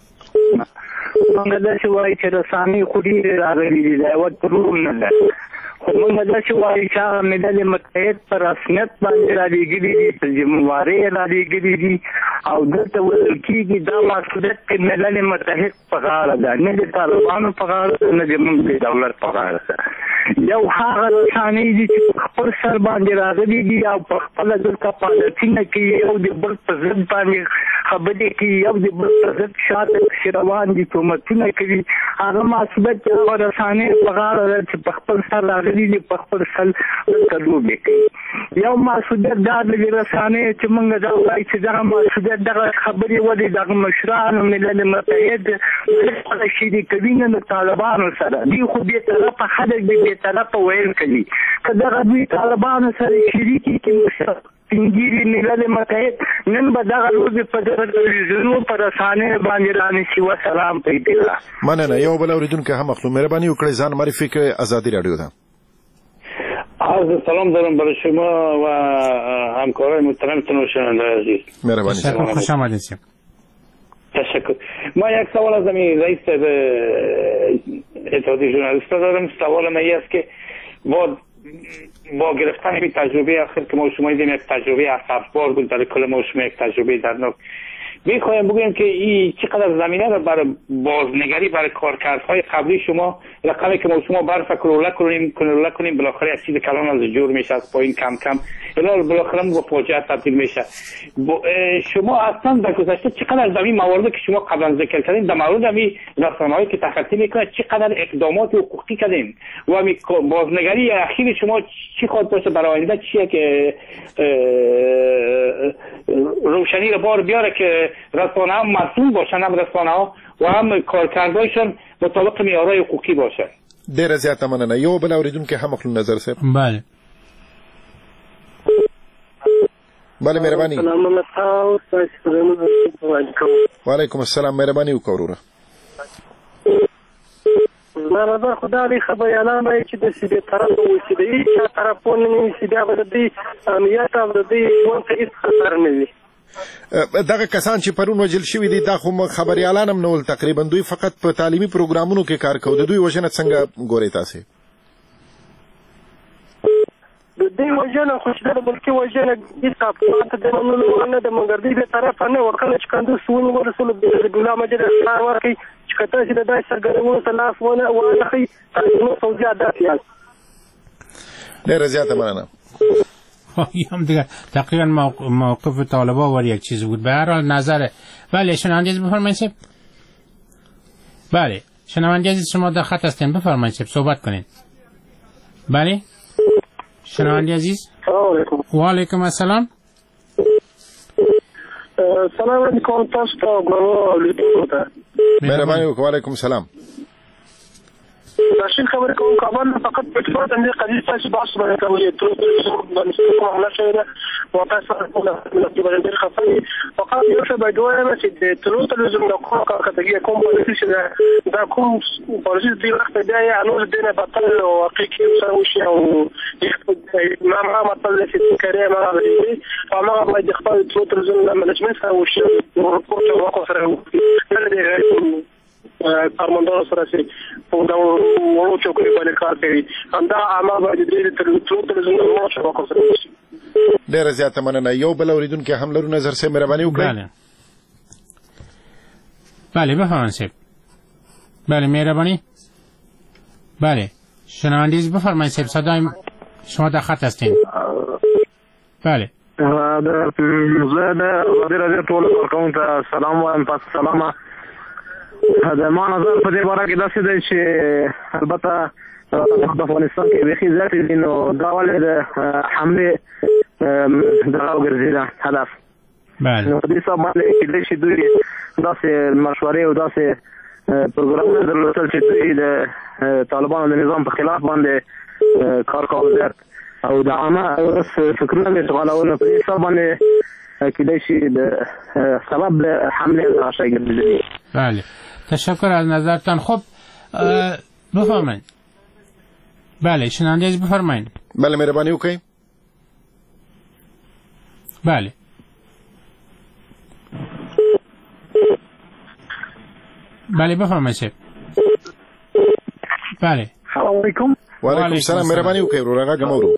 موږ د شوای چې رسامي خوري راغلي دي دا و ترور نه ده. خو موږ د شوای چې ملل متحد پر رسمیت باندې راځي دي، ذمہواری راځي دي او دلته ول کېږي دا مسؤلیت چې ملل متحد په غاړه ده، نه د طالبانو په غاړه، نه د موږ د دولت په غاړه ده. یو هغه رسانې دي چې خپل سر باندې راغلي دي او په خپل دلته پالیټینه کې یو د بل په ضد باندې خبرې کوي، یو د بل په ضد شاته روان دي، تهمتونه کوي. هغه مسؤلیت هغه رسانې په غاړه ده چې په خپل سر راغلي دي، په خپل سر دلته لوبې کوي. یو مسؤلیت دا د رسانې چې موږ دا وایي چې دغه مسؤلیت دغه خبرې ولې دغه مشرانو ملل متحد خپله شریکوي نه د طالبانو سره. دوی خو بې طرفه خلک دي، بې طرفه ویل کوي. که دغه دوی طالبانو سره شریکي کړي سپینګیري ملل متحد نن به دغه لوبې په دغه تلویزیونو په رسانې باندې رانیسي. وسلام په اطلاع. مننه. یو بل اورېدونکی هم اخلو. مهرباني وکړئ ځان معرفي کړئ. آزادی رادیو ده. عرض سلام دارم برای شما و همکارای محترمتون و شنونده عزیز. مهربانی. خوش آمدید. تشکر. ما یک سوال از زمین رئیس اتحادیه ژورنالیست‌ها دارم. سوال من است که با با گرفتن این تجربه آخر که ما شما دیدیم یک تجربه اسفبار بود، در کل ما شما یک تجربه درناک، میخوایم بگویم که این چقدر زمینه رو برای بازنگری برای کارکردهای قبلی شما رقمی که ما شما برف کروله کنیم کروله کنیم بالاخره یک چیز کلان از جور میشه، از پایین کم کم الا بالاخره به فاجعه تبدیل میشه. شما اصلا در گذشته چقدر زمین مواردی که شما قبلا ذکر کردین در مورد همین رسانه‌هایی که تخطی میکنه چقدر اقدامات حقوقی کردین و همین بازنگری اخیر شما چی خواهد باشه برای آینده، چیه که روشنی رو بار بیاره که رسانه هم مسئول باشن، هم رسانه ها و هم کارکردهایشان مطابق معیارهای حقوقی باشه. ډیره زیاته مننه. یو بل اوریدونکي هم خپل نظر صاحب. بله بله مهرباني. سلام علیکم. وعلیکم السلام. مهرباني وکړه. در نظر خدا علی خبری اعلان باید چې د سیده طرف وسیده ای چا طرف ونه سیده به د دې امنیت او د دې ژوند ته هیڅ خطر نه وي. دغه کسان چې پرون وجل شوي دي دا خو خبریالان هم نه ول، تقریبا دوی فقط په تعلیمي پروګرامونو کې کار کوي. د دوی وژنه څنګه ګورئ تاسې؟ د دې وژنه خو چې د ملکي وژنه هېڅ افغان ته د منلو نه ده، مګر دوی بې طرفه نه وه. کله چې کندوز ونیولو حزبالله مجید اخطار ورکړي چې که تاسې د داسې سرګرمونو ته لاس وانخلئ تاسې نور پوځیان داسې یاست. ډېره زیاته مننه. هم دیگه تقریبا موقف طالبا ور یک چیز بود. به هر حال نظر بله شنونده عزیز بفرمایید سب. بله شنونده عزیز شما در خط هستین، بفرمایید سب صحبت کنید. بله شنونده عزیز سلام علیکم. و علیکم السلام. سلام علیکم تاسو ته ګورو لیدو ته مهرباني وکړئ. وعلیکم السلام. راشد خبرې کوم کابل نه فقط په ټول باندې قضیه تاسو بحث باندې کوي ټول باندې معاملې شوې او تاسو په باندې خفای فقط یو څه باید وایم چې د ټول تلویزیون د کومه کاتګي کوم پالیسي چې دا کوم پالیسي دی وخت دی یا نور دینه بطل او حقیقي سره وشي او ما ما مطلب چې کړی ما غوړي او ما باید خپل ټول تلویزیون منیجمنت سره وشي او راپورټ ورکړم سره نه دی کارمندانو سره چې په دا وړو چوکۍ باندې کار کوي همدا عامه باید د ټول تلویزیون ورو شبکو سره وشي. ډېره زیاته مننه. یو بل اورېدونکی هم لرو، نظر صاحب مهرباني وکړئ. بله بله بفرمایید صاحب. بله مهرباني. بله شنونده عزیز بفرمایید صاحب، صدای شما در خط هستین. بله زه د وزیر اعظم ټولو کارکوونکو ته سلام وایم. پس سلامه. د ما نظر په دې باره کې داسې دی چې البته د افغانستان کې بیخي زیاتې دي، نو دا ولې د حملې دغه وګرځېده هدف. نو په دې حساب باندې کېدای شي دوی داسې مشورې او داسې پروګرامونه درلودل چې دوی د طالبانو د نظام په خلاف باندې کار کول زیات او د عامه فکرونه مې اشغالول. په دې حساب باندې کېدای شي د سبب د حملې دغه شی ګرځېدلي. بله تشکر از نظرتان. خب بفرمایید. بله شنونده عزیز بفرمایید. بله مهربانی وکړئ. بله بله بفرمایید شب. بله سلام علیکم. و علیکم السلام. مهربانی وکړئ ورو راغه مورو.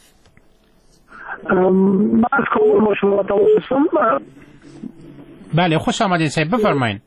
ما از کوم مشورت اوسم. بله خوش آمدید صاحب بفرمایید.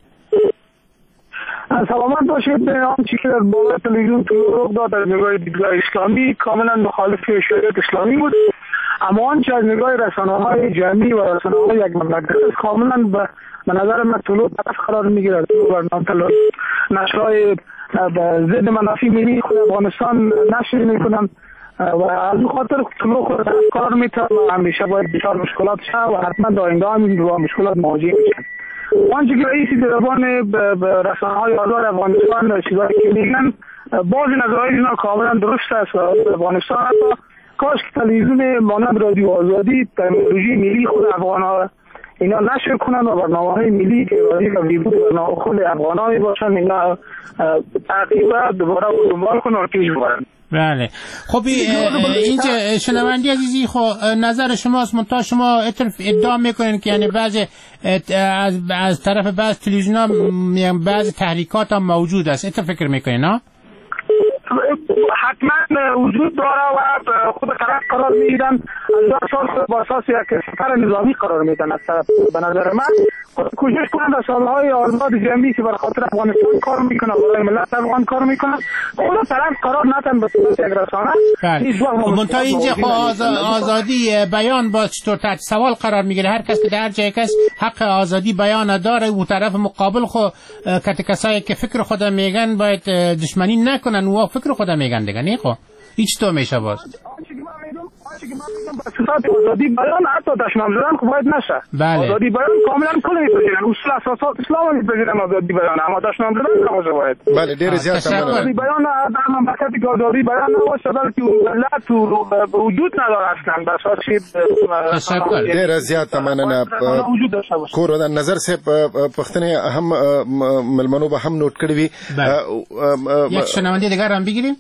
سلامت باشید. آنچه که در بالا تلویزیون رخ داد از نگاه دیدگاه اسلامی کاملا مخالف شریعت اسلامی بود، اما آنچه از نگاه رسانه‌های جمعی و رسانه‌های یک مملکت کاملا به نظر من طلوع طرف قرار میگیرد. برنامه نشرهای ضد منافع ملی خود افغانستان نشر میکنند و از این خاطر طلوع خود قرار میتونم همیشه باید بسیار مشکلات شد و حتما در آینده هم با مشکلات مواجه میشن. آنچه که رئیس دربان رسانه‌های آزاد افغانستان چیزایی که میگن بعضی نظرهای اینا کاملا درست است. افغانستان حتی کاش که تلویزیون مانند رادیو آزادی تکنولوژی ملی خود افغان‌ها اینا نشر کنن و برنامه‌های ملی که رادیو و ویبو برنامه خود افغان‌ها باشن اینا تعقیب و دوباره دنبال کنن و پیش برن. بله خب اینجا شنوندی عزیزی خب نظر شماست، منتها شما ادعا میکنین که یعنی بعضی از از طرف بعض تلویزیون‌ها بعضی تحریکات هم موجود است. ات فکر میکنین ها؟ حتما وجود داره و خود طرف قرار میدن از اساس با اساس یک سفر نظامی قرار میدن. از طرف به نظر من کوشش کنند رسانه‌های آزاد جمعی که برای خاطر افغانستان کار میکنن، برای ملت افغان کار میکنن، خود طرف قرار ندن به صورت یک رسانه. منتها اینجا آزادی بیان با چطور تحت سوال قرار میگیره. هر کس که در جای کس حق آزادی بیان داره و طرف مقابل خو کسایی که فکر خود میگن باید دشمنی نکنن و فکر خودم میگن دیگه. نه خب هیچ تو میشه باز صفات آزادی بیان حتی دشمن زدن خب باید نشه. آزادی بیان کاملا کل میپذیرن، اصول اساسات اسلام میپذیرن آزادی بیان، اما دشمن زدن نباشه باید. بله ډیر زیات مننه. آزادی بیان در مملکتی که آزادی بیان نباشه بلکه ملت وجود نداره اصلا بس تشکر. ډیر زیات مننه. کور ودان نظر صاحب پښتنه هم ملمنو به هم نوٹ کړی وي. یک شنونده دیگر هم بگیریم.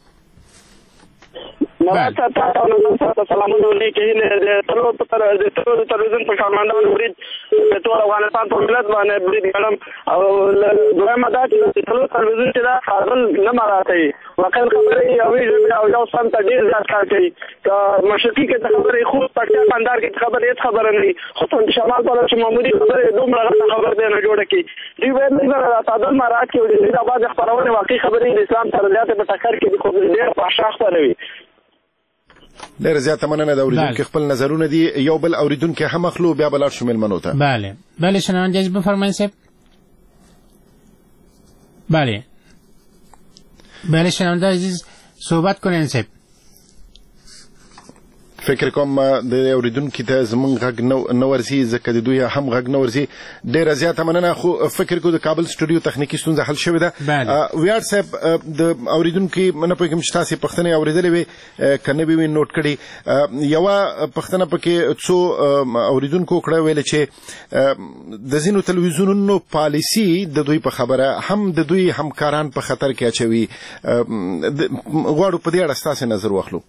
مراد ته سلامونه لیکي تلو تر د تلو تلویزیون په شارمندان برید په ټول افغانستان په ملت باندې برید کړم او دویمه دا چې تلو تلویزیون چې دا خپل نه مراته وکړ خبرې او او یو سم ته ډیر ځات کار کوي که مشرقي کې خبرې خو پټه پاندار کې خبرې هیڅ خبره نه خو ته شمال په لور چې معمولی خبرې دومره خبر دی نه جوړه کی دی وایي نه تعادل مراته کې د باز خبرونه واقعي خبرې د اسلام سره ځات په ټکر کې د خو ډیر په شاخ پروي. ډېر زیاته مننه د اوریدونکو خپل نظرونه دي. یو بل اوریدونکو هم اخلو بیا بلار شو ملمنو ته. بله بله شنونده عزیز بفرمایید صاحب. بله بله شنونده عزیز صحبت کنین صاحب. فکر کوم د اوریدونکو ته زمونږ غږ نه ورځي ځکه د دوی هم غږ نه ورځي. ډېره زیاته مننه. خو فکر کوم د کابل سټوډیو تخنیکی ستونزه حل شوې ده. ویاړ صاحب د اوریدونکو نه پوهېږم چې تاسې پښتنې اورېدلې وې که نه وي نوټ کړي. یوه پښتنه پکې څو اوریدونکو کړه ویله چې د ځینو تلویزیونونو پالیسي د دوی په خبره هم د دوی همکاران په خطر کې اچوي. غواړو په دې اړه ستاسې نظر واخلو.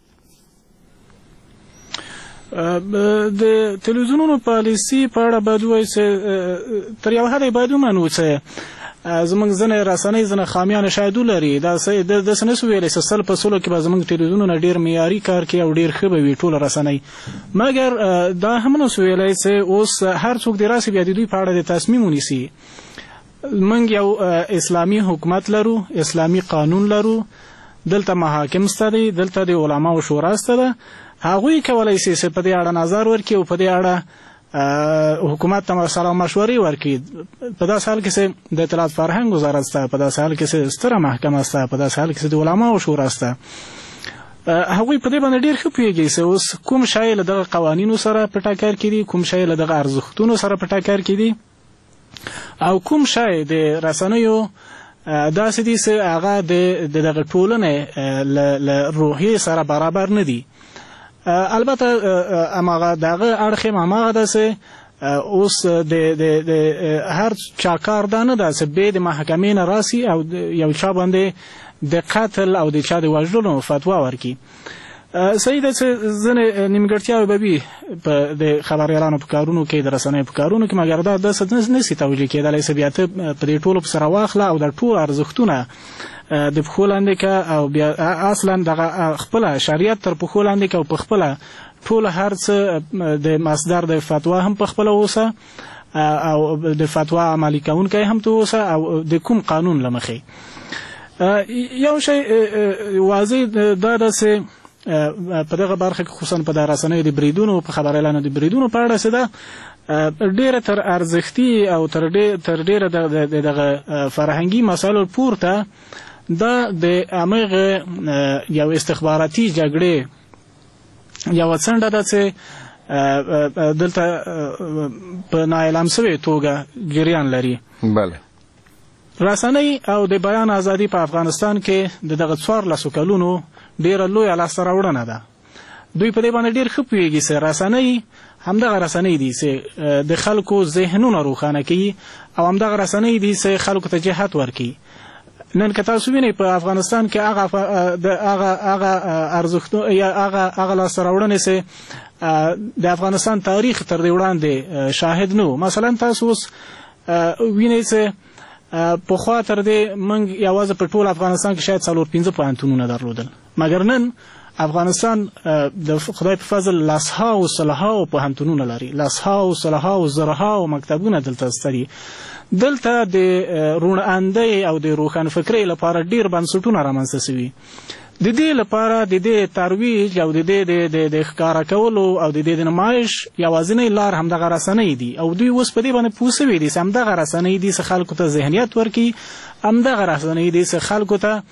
د تلویزیونونو پالیسي په اړه باید ووایي چې تر یوه حده باید ومنو چې زموږ ځینې رسنۍ ځینې خامیان شاید ولري. داسې نشو ویلی چې سل په سلو کې به زموږ تلویزیونونه ډېر معیاري کار کوي او ډېر ښه به وي ټوله رسنۍ، مګر دا هم نشو ویلی چې اوس هر څوک دې راسي بیا د دوی په اړه د تصمیم ونیسي. موږ یو اسلامي حکومت لرو، اسلامي قانون لرو، دلته محاکم شته دي، دلته د علماو شورا شته ده. هغوی کولی شي چې په دې اړه نظر ورکړي او په دې اړه حکومت ته سلام مشورې ورکړي. په داسې حال کې چې د اطلاعات فرهنګ وزارت شته، په داسې حال کې چې ستره محکمه شته، په داسې حال کې چې د علماو شورا شته. هغوی په دې باندې ډېر ښه پوهېږي چې اوس کوم شی له دغه قوانینو سره په ټکر کې دي، کوم شی له دغه ارزښتونو سره په ټکر کې دي او کوم شی د رسنیو داسې دي چې هغه د دغه ټولنې له روحیې سره برابر نه دي. البته اماغه دغه اړخ اماغه ده چې اوس د هر چا کار ده نه ده چې به د محکمې نه راسي او یو چا باندې د قتل او د چا د وژلو فتوا ورکړي. صحیح ده چې ځینې نیمګړتیاوې به وي په د خبریالانو په کارونو کې، د رسنیو په کارونو کې، مګر دا داسې نشي توجیه کېدلی چې بیا ته په دې ټولو پسې راواخله او د ټولو ارزښتونه د پښو لاندې که او بیا اصلا دغه خپله شریعت تر پښو لاندې که او په خپله ټول هر څه د مصدر د فتوا هم په خپله اوسه او د فتوا عملي کوونکی هم ته اوسه او د کوم قانون له مخې. یو شی واضح دا ده چې په دغه برخه کې خصوصا په د رسنیو د بریدونو په خبریالانو د بریدونو په اړه چې ده ډېره تر ارزښتي او تر ډېره دغه فرهنګي مسایلو پورته دا د همغه یو استخباراتي جګړې یوه څنډه ده چې دلته په نااعلان شوې توګه جریان لري. بله رسنۍ او د بیان ازادي په افغانستان کې د دغه څوارلسو کلونو ډېره لویه لاسته راوړنه ده. دوی په دې باندې ډېر ښه پوهېږي چې رسنۍ همدغه رسنۍ دي چې د خلکو ذهنونه روښانه کوي او همدغه رسنۍ دي چې خلکو ته جهت ورکوي. نن که تاسو وینئ په افغانستان کې هغه ارزښتونه یا هغه لاسته راوړنې چې د افغانستان تاریخ تر دې وړاندې شاهد نه و. مثلا تاسو اوس وینئ چې پخوا تر دې موږ یوازې په ټول افغانستان کې شاید څلور پنځه پوهنتونونه درلودل، مګر نن افغانستان د خدای په فضل لسهاو سلهاو پوهنتونونه لري، لسهاو سلهاو زرهاو مکتبونه دلته شته دي. دلته د روڼاندۍ او د روښانفکرۍ لپاره ډېر بنسټونه رامنځته شوي. د دې لپاره د دې ترویج او د دې د ښکاره کولو او د دې د نمایش یوازینۍ لار همدغه رسنۍ دي او دوی اوس په دې باندې پوه شوي دي چې همدغه رسنۍ دي چې خلکو ته ذهنیت ورکړي، همدغه رسنۍ دي چې خلکو ته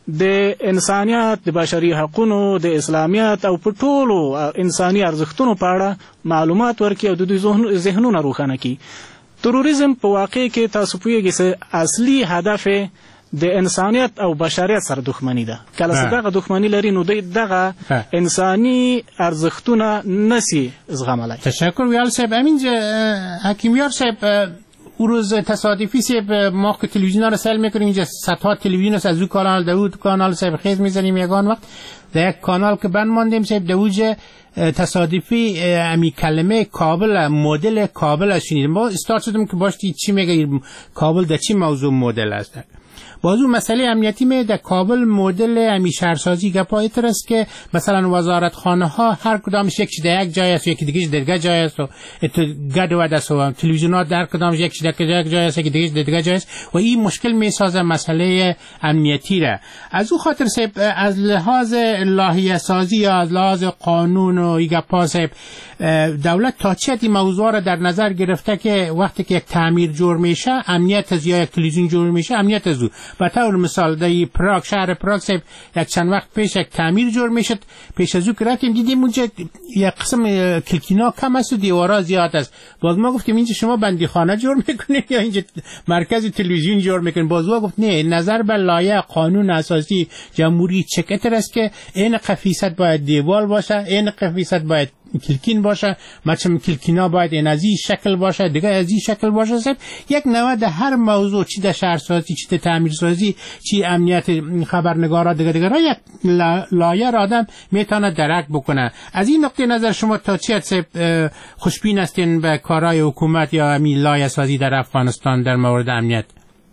د انسانیت د بشري حقوقو د اسلامیت او په ټولو انساني ارزښتونو په اړه معلومات ورکړي او د دوی ذهنونه روښانه کړي. تروریزم په واقع کې تاسو پوهیږئ چې اصلي هدف د انسانیت او بشریت سره دښمنی ده. کله چې دغه دښمنی لري نو دوی دغه انساني ارزښتونه نسی زغملای. تشکر ویال صاحب. همینجا حکیمیار صاحب، اون روز تصادفی صاحب ما که تلویزیون رو سل میکنیم اینجا صدها تلویزیون از او کانال داود کانال صاحب خیز میزنیم یگان وقت در یک کانال که بند ماندیم صاحب دوج تصادفی امی کلمه کابل مدل کابل شنیدیم. ما استارت شدیم که باش چی میگه کابل در چی موضوع مدل است. بازو مسئله امنیتی می در کابل مدل امی شهرسازی گپای تر است که مثلا وزارتخانه ها هر کدامش یک در یک جای است، یکی دیگه دیگه جای است و گد و دست و تلویزیونات در کدامش یک در یک جای است، یکی دیگه دیگه جای است و این مشکل می سازه مسئله امنیتی را. از او خاطر صاحب از لحاظ لایحه سازی یا از لحاظ قانون و این گپا صاحب دولت تا چه حد موضوع را در نظر گرفته که وقتی که یک تعمیر جور میشه امنیت از یا یک تلویزیون جور میشه امنیت از او. به طور مثال در پراگ شهر پراگ صاحب یک چند وقت پیش یک تعمیر جور میشد، پیش از او که رفتیم دیدیم اونجا یک قسم کلکینا کم است و دیوارا زیاد است. باز ما گفتیم اینجا شما بندیخانه جور میکنید یا اینجا مرکز تلویزیون جور میکنید؟ باز ما گفت نه، نظر به لایحه قانون اساسی جمهوری چکتر است که این قفیست باید دیوال باشه، این قفیست باید کلکین باشه، مثلا کلکینا باید این از این شکل باشه، دیگه از این شکل باشه. صاحب یک نوع در هر موضوع، چی در شهرسازی، چی در تعمیرسازی، چی امنیت خبرنگارا، دیگه دیگه را یک لایحه را آدم میتونه درک بکنه. از این نقطه نظر شما تا چی حد خوشبین هستین به کارهای حکومت یا امی لایحه سازی در افغانستان در مورد امنیت؟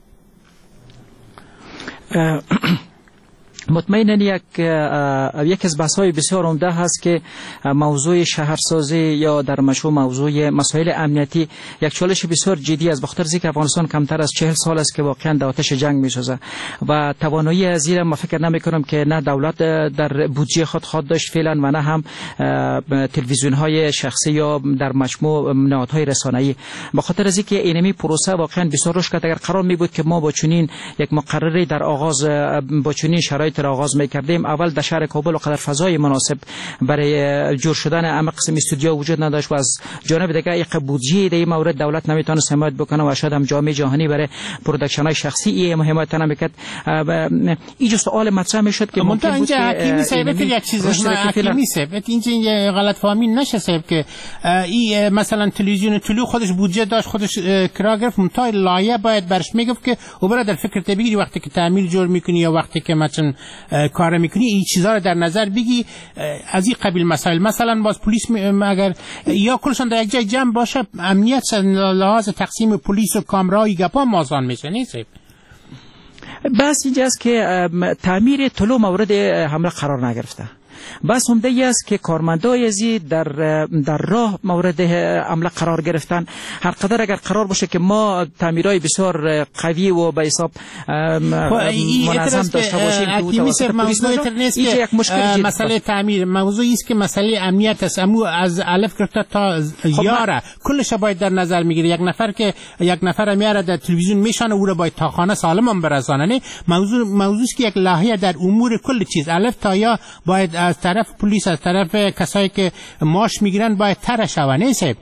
مطمئنا یک یک از بحث‌های بسیار عمده هست که موضوع شهرسازی یا در مشروع موضوع مسائل امنیتی یک چالش بسیار جدی است، بخاطر اینکه افغانستان کمتر از چهل سال است که واقعا در آتش جنگ می‌سوزه و توانایی از این ما فکر نمی‌کنم که نه دولت در بودجه خود خود داشت فعلا و نه هم تلویزیون‌های شخصی یا در مجموع نهادهای رسانه‌ای. بخاطر اینکه اینمی پروسه واقعا بسیار رشد کرد. اگر قرار می بود که ما با چنین یک مقرری در آغاز با چنین شرایط را آغاز می‌کردیم، اول در شهر کابل قدر فضای مناسب برای جور شدن اما قسم استودیو وجود نداشت و از جانب دیگه یک بودجه در این مورد دولت نمیتونه حمایت بکنه و شاید هم جامعه جهانی برای پروداکشن‌های شخصی این حمایت نمیکرد. این سوال مطرح میشد که ممکن بود که حکیمی صاحب یک چیز حکیمی صاحب اینجا غلط فهمی نشه صاحب که این مثلا تلویزیون طلوع خودش بودجه داشت، خودش کرا گرفت، منتهای لایحه باید برش میگفت که او برادر فکر ته بگیری وقتی که تعمیر جور میکنی یا وقتی که مثلا کار میکنی این چیزا رو در نظر بگی. از این قبیل مسائل مثلا باز پلیس اگر یا کلشان در یک جای جمع باشه امنیت لحاظ تقسیم پلیس و کامرای گپا آسان میشه نیست. بس اینجاست که تعمیر طلوع مورد حمله قرار نگرفته. بس هم دیگه است که کارمندای ازی در در راه مورد عمل قرار گرفتن. هر قدر اگر قرار باشه که ما تعمیرای بسیار قوی و به حساب منظم داشته باشیم که توسط پلیس نیست، یک مشکل مسئله تعمیر موضوعی است که مسئله امنیت است. امو از الف گرفته تا یاره کلش باید در نظر میگیره. یک نفر که یک نفر میاره در تلویزیون میشانه او را باید تا خانه سالم هم برسانه. نه موضوع موضوعی است که یک لایحه در امور کل چیز الف تا یا باید از طرف پلیس از طرف کسایی که ماش میگیرن باید تر شونه صاحب.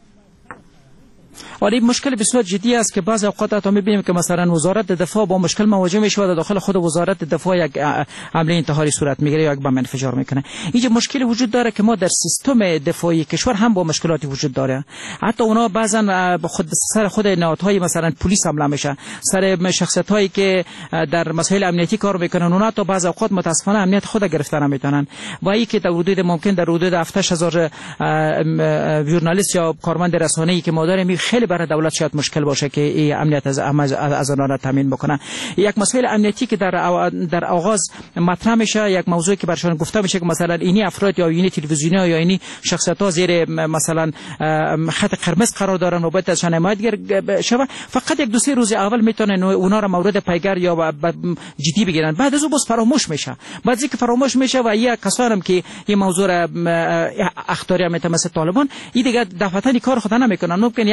ولی مشکل بسیار جدی است که بعضی اوقات تا میبینیم که مثلا وزارت دفاع با مشکل مواجه میشه و داخل خود وزارت دفاع یک حمله انتحاری صورت میگیره یا یک بم انفجار میکنه. اینجا مشکل وجود داره که ما در سیستم دفاعی کشور هم با مشکلاتی وجود داره. حتی اونا بعضا خود سر خود نهادهای مثلا پلیس حمله میشه، سر شخصیت هایی که در مسائل امنیتی کار میکنن اونا تا بعضی اوقات متاسفانه امنیت خود گرفتن نمیتونن و این که در حدود ممکن در حدود هفت هزار ژورنالیست یا کارمند رسانه‌ای که ما داریم خیلی برای دولت شاید مشکل باشه که این امنیت از از آنها را تامین بکنه. یک مسئله امنیتی که در در آغاز مطرح میشه، یک موضوعی که برشان گفته میشه که مثلا اینی افراد یا اینی تلویزیون‌ها یا اینی شخصیت‌ها زیر مثلا خط قرمز قرار دارن و باید ازشان حمایت شود، فقط یک دو سه روز اول میتونن اونا را مورد پیگر یا جدی بگیرن، بعد از اون باز فراموش میشه. بعد از اینکه فراموش میشه و یا کسایی هم که این موضوع را اخطاری مثل طالبان این دیگه دفعتاً کار خود نمیکنن، ممکن یک ماه دو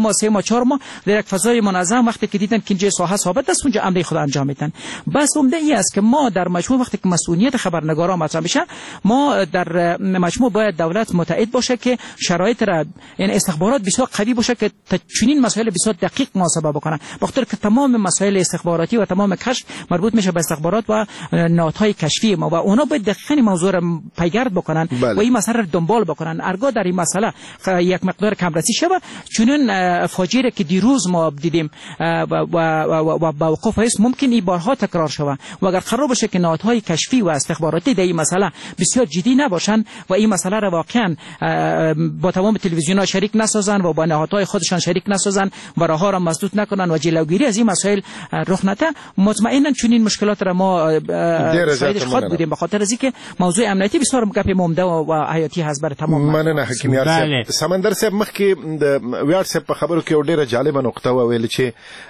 ماه سه ماه چهار ماه در یک فضای منظم وقتی که دیدن که اینجا ساحه ثابت است اونجا عمل خود انجام میدن. بس عمده ای است که ما در مجموع وقتی که مسئولیت خبرنگاران مطرح میشه ما در مجموع باید دولت متعهد باشه که شرایط را یعنی استخبارات بسیار قوی باشه که چنین مسائل بسیار دقیق محاسبه بکنن، بخاطر که تمام مسائل استخباراتی و تمام کشف مربوط میشه به استخبارات و نهادهای کشفی ما و اونا باید دقیقاً موضوع را پیگرد بکنن و این مسئله را دنبال بکنن. ارگاه در این مسئله یک مقدار کمرسی شود چون فاجعه که دیروز ما دیدیم و با وقوف است ممکن این بارها تکرار شود و اگر قرار باشه که نهادهای کشفی و استخباراتی در این مسئله بسیار جدی نباشن و این مسئله را واقعا با تمام تلویزیون‌ها شریک نسازن و با نهادهای خودشان شریک نسازن و راهها را مسدود نکنن و جلوگیری از این مسائل رخ نده، مطمئنا چنین مشکلات را ما شاهدش خود بودیم به خاطر از اینکه موضوع امنیتی بسیار گپ مهمه و حیاتی هست برای تمام. مننه حکیم یار صاحب. سمندر صاحب مخکې د ویار صاحب په خبرو کې ډیره جالبه نقطه وویل چې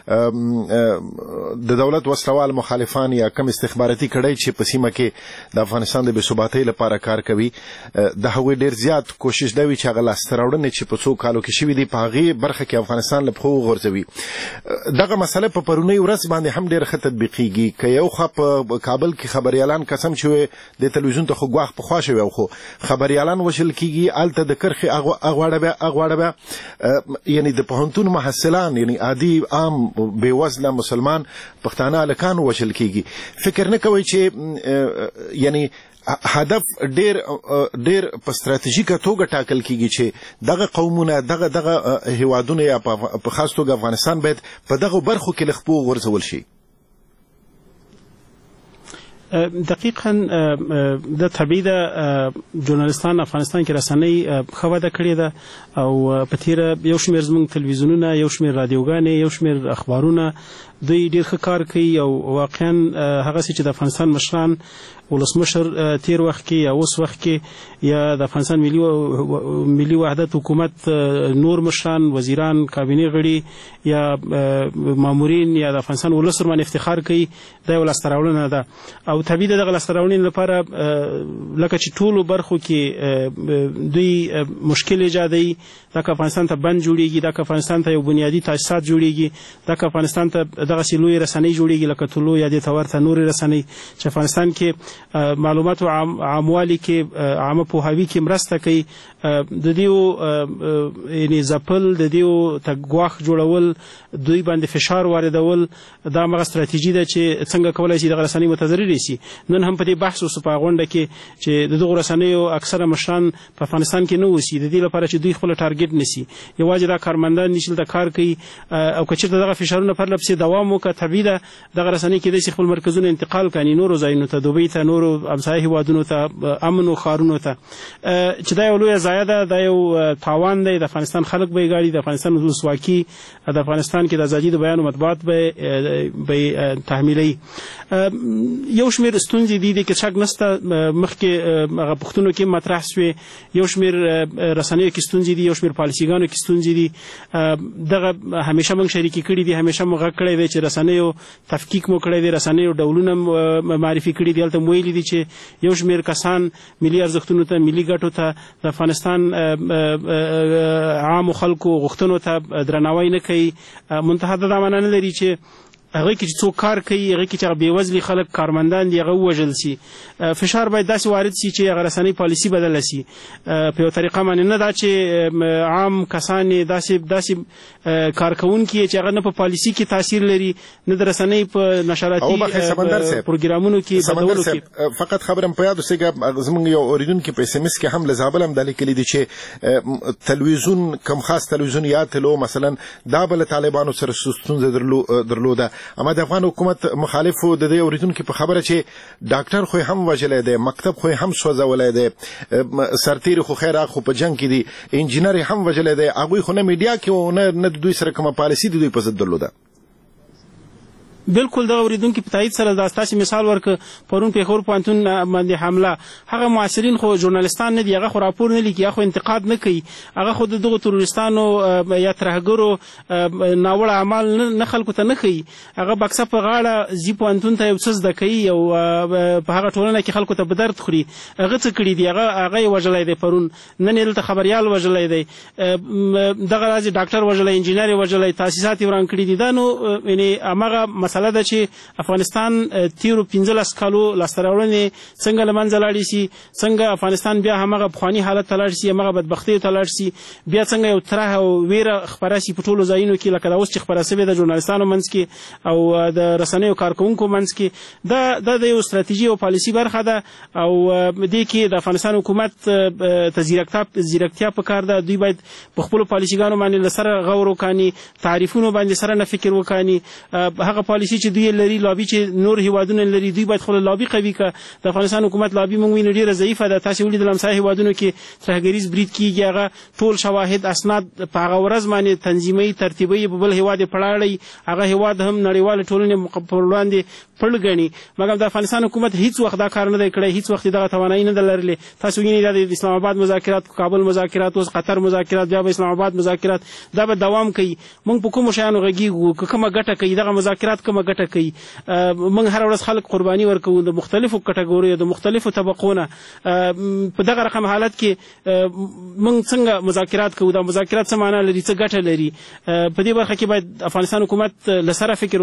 د دولت وسلوال مخالفان یا کم استخباراتي کړي چې په سیمه کې د افغانستان د بې ثباتۍ لپاره کار کوي د هغوی ډیر زیات کوشش دی چې هغه لاسته راوړنې چې په څو کالو کې شوي دي په هغې برخه کې افغانستان له پښو وغورځوي. دغه مسله په پرونۍ ورځ باندې هم ډېره ښه تطبیقېږي که یو خوا په کابل کې خبریالان قسم چې وی د تلویزیون ته خو ګواښ پخوا شوی او خو خبریالان وژل کېږي هلته د کرښې اغواړه بیا اغواړه بیا یعنی د پوهنتون محصلان یعنی عادي عام بېوزله مسلمان پښتانه هلکان وژل کېږي. فکر نه کوئ چې یعنی هدف ډیر ډیر په ستراتیژیکه توګه ټاکل کیږي چې دغه قومونه دغه دغه هیوادونه یا په خاص توګه افغانستان باید په دغه برخو کې له خپو غورځول شي؟ دقیقاً د طبیعي ده ژورنالستان افغانستان کې رسنۍ ښه وده کړې ده او په تیره یو شمېر زموږ تلویزیونونه یو شمېر رادیوګانې یو شمېر اخبارونه دوی ډېر ښه کار کوي او واقعا هغسې چې د افغانستان مشران ولسمشر تیر وخت کې یا اوس وخت کې یا د افغانستان ملي ملي وحدت حکومت نور مشران وزیران کابینې غړي یا مامورین یا د افغانستان ولس ورباندې افتخار کوي دا یو لاسته راوړنه ده او طبیعي ده دغه لاسته راوړنې لپاره لکه چې ټولو برخو کې دوی مشکل ایجادوي دا که افغانستان ته بند جوړیږي دا که افغانستان ته یو بنیادي تاسیسات جوړیږي دا که افغانستان ته دغسې لویې رسنۍ جوړیږي لکه طلوع یا دې ته ورته نورې رسنۍ چې افغانستان کې معلوماتو عاموالي کې عامه پوهاوي کې مرسته کوي د دیو یعنی ځپل د دیو ته ګواښ جوړول دوی باندې فشار واردول دا هغه ستراتیژي ده چې څنګه کولی شي دغه رسنۍ متضررې سي. نن هم په دې بحث وسو په غونډه کې چې د دغو رسنیو اکثره مشران په افغانستان کې نه اوسي د دې لپاره چې دوی خپله ټارګټ نیسي یوازې دا کارمندان نیسي دلته کار کوي او که چېرته دغه فشارونه پرله پسې دوام وکړه طبیعي ده دغه رسنۍ کېدای شي خپل مرکزونه انتقال کړي نورو ځایونو ته دوبۍ ته نورو همسایه هېوادونو ته امنو ښارونو ته چې دا یو لویه ضایعه ده دا یو تاوان دی د افغانستان خلک به یې ګاړي د افغانستان ولسواکي د افغانستان کې د ازادي د بیان او مطبوعات به به تحمیلوي. یو شمېر ستونزې دي دې کې شک نشته مخکې هغه پوښتنو کې مطرح شوې یو شمېر رسنیو کې ستونزې دي یو شمېر پالیسیګانو کې ستونزې دي دغه همیشه موږ شریکې کړي دي همیشه موږ غږ کړی دی چې رسنیو تفکیک مو کړی دی رسنیو ډولونه معرفي کړي دي هلته مو ویلي دي چې یو شمېر کسان ملي ارزښتونو ته ملي ګټو ته د افغانستان عامو خلکو غوښتنو ته درناوی نه کوي منتها دا معنی نه لري چې هغه کې چې څوک کار کوي هغه کې چې هغه بېوزلي خلک کارمندان دي هغه ووژل سي. فشار باید داسې وارد سي چې هغه رسنۍ پالیسي بدله سي په یوه طریقه باندې نه دا چې عام کسان یې داسې داسې کارکوونکي چې هغه نه په پالیسي کې تاثیر لري نه د رسنۍ په نشراتي پروګرامونو کې بدلولو کې. فقط خبرم په یاد اوسېږه زموږ یو اورېدونکي په اس ام اس کې هم له زابل هم دا لیکلي دي چې تلویزیون کم خاص تلویزیون یا تلو مثلا دا به له طالبانو سره ستونزه درلوده اما د افغان حکومت مخالفو د دې اورېدونکي په خبره چې ډاکټر خو هم وژلی دی مکتب خو هم سوځولی دی سرتیري خو خیر هغه خو په جنګ کې دي انجینر هم وژلی دی هغوی خو نه میډیا کې و نه د دوی سره کومه پالیسي د دوی په ضد درلوده. بالکل دا اوریدونکو په تایید سره دا ستاسو مثال ورک پرون پیښور پوهنتون باندې حمله هغه معاصرین خو ژورنالیستان نه دی هغه خو راپور نه لیکي هغه انتقاد نه کوي هغه خو دغه تروریستانو یا ترهګرو ناوړه اعمال نه خلکو ته نه کوي هغه بکسه په غاړه زی پوهنتون ته یو څه زده کوي او په هغه ټولنه کې خلکو ته به درد خوري هغه څه کړي دی هغه هغه وژلای دی پرون نن دلته خبريال وژلای دی دغه راځي ډاکټر وژلای انجینر وژلای تاسیسات وران کړي دي دا نو یعنی هغه مسله ده چې افغانستان تیرو پنځلس کالو لاستراوړنې څنګه لمنځه لاړې شي څنګه افغانستان بیا همغه بخوانی حالت ته لاړ شي همغه بدبختی ته لاړ شي بیا څنګه یو تره او ویره خبره شي په ټولو ځایونو کې لکه دا اوس چې خبره شوې د ژورنالیستانو منځ کې او د رسنیو کارکونکو منځ کې دا د یو ستراتیژي او پالیسي برخه ده او دې کې د افغانستان حکومت ته زیرکتیا په کار ده دوی باید په خپل پالیسیګانو باندې سره غور وکړي تعریفونو باندې سره نه فکر وکړي هغه پالیسي چې دوی لري لابي چې نور هیوادونه لري دوی باید خپل لابي قوي کړي د افغانستان حکومت لابي موږ ویني ډیره ضعیفه ده تاسو ولې د لمسای هیوادونو کې ترهګریز برید کیږي هغه ټول شواهد اسناد په هغه ورځ باندې تنظیمي ترتیبي په بل هیواد پړاړي هغه هیواد هم نړیوال ټولنې په وړاندې پړګني مګر د افغانستان حکومت هیڅ وخت دا کار نه کړی هیڅ وخت دغه توانایي نه لرلې تاسو وینئ د اسلام آباد مذاکرات کابل مذاکرات اوس قطر مذاکرات بیا اسلام آباد مذاکرات دا به دوام کوي موږ په کوم شانو غږیږو کومه ګټه کوي دغه مذاکرات کومه ګټه کوي موږ هر ورځ خلک قرباني ورکوو د مختلفو کټګوریو د مختلفو طبقونو په دغه رقم حالت کې موږ څنګه مذاکرات کوو دا مذاکرات څه معنی لري څه ګټه لري په دې برخه کې باید افغانستان حکومت لسره فکر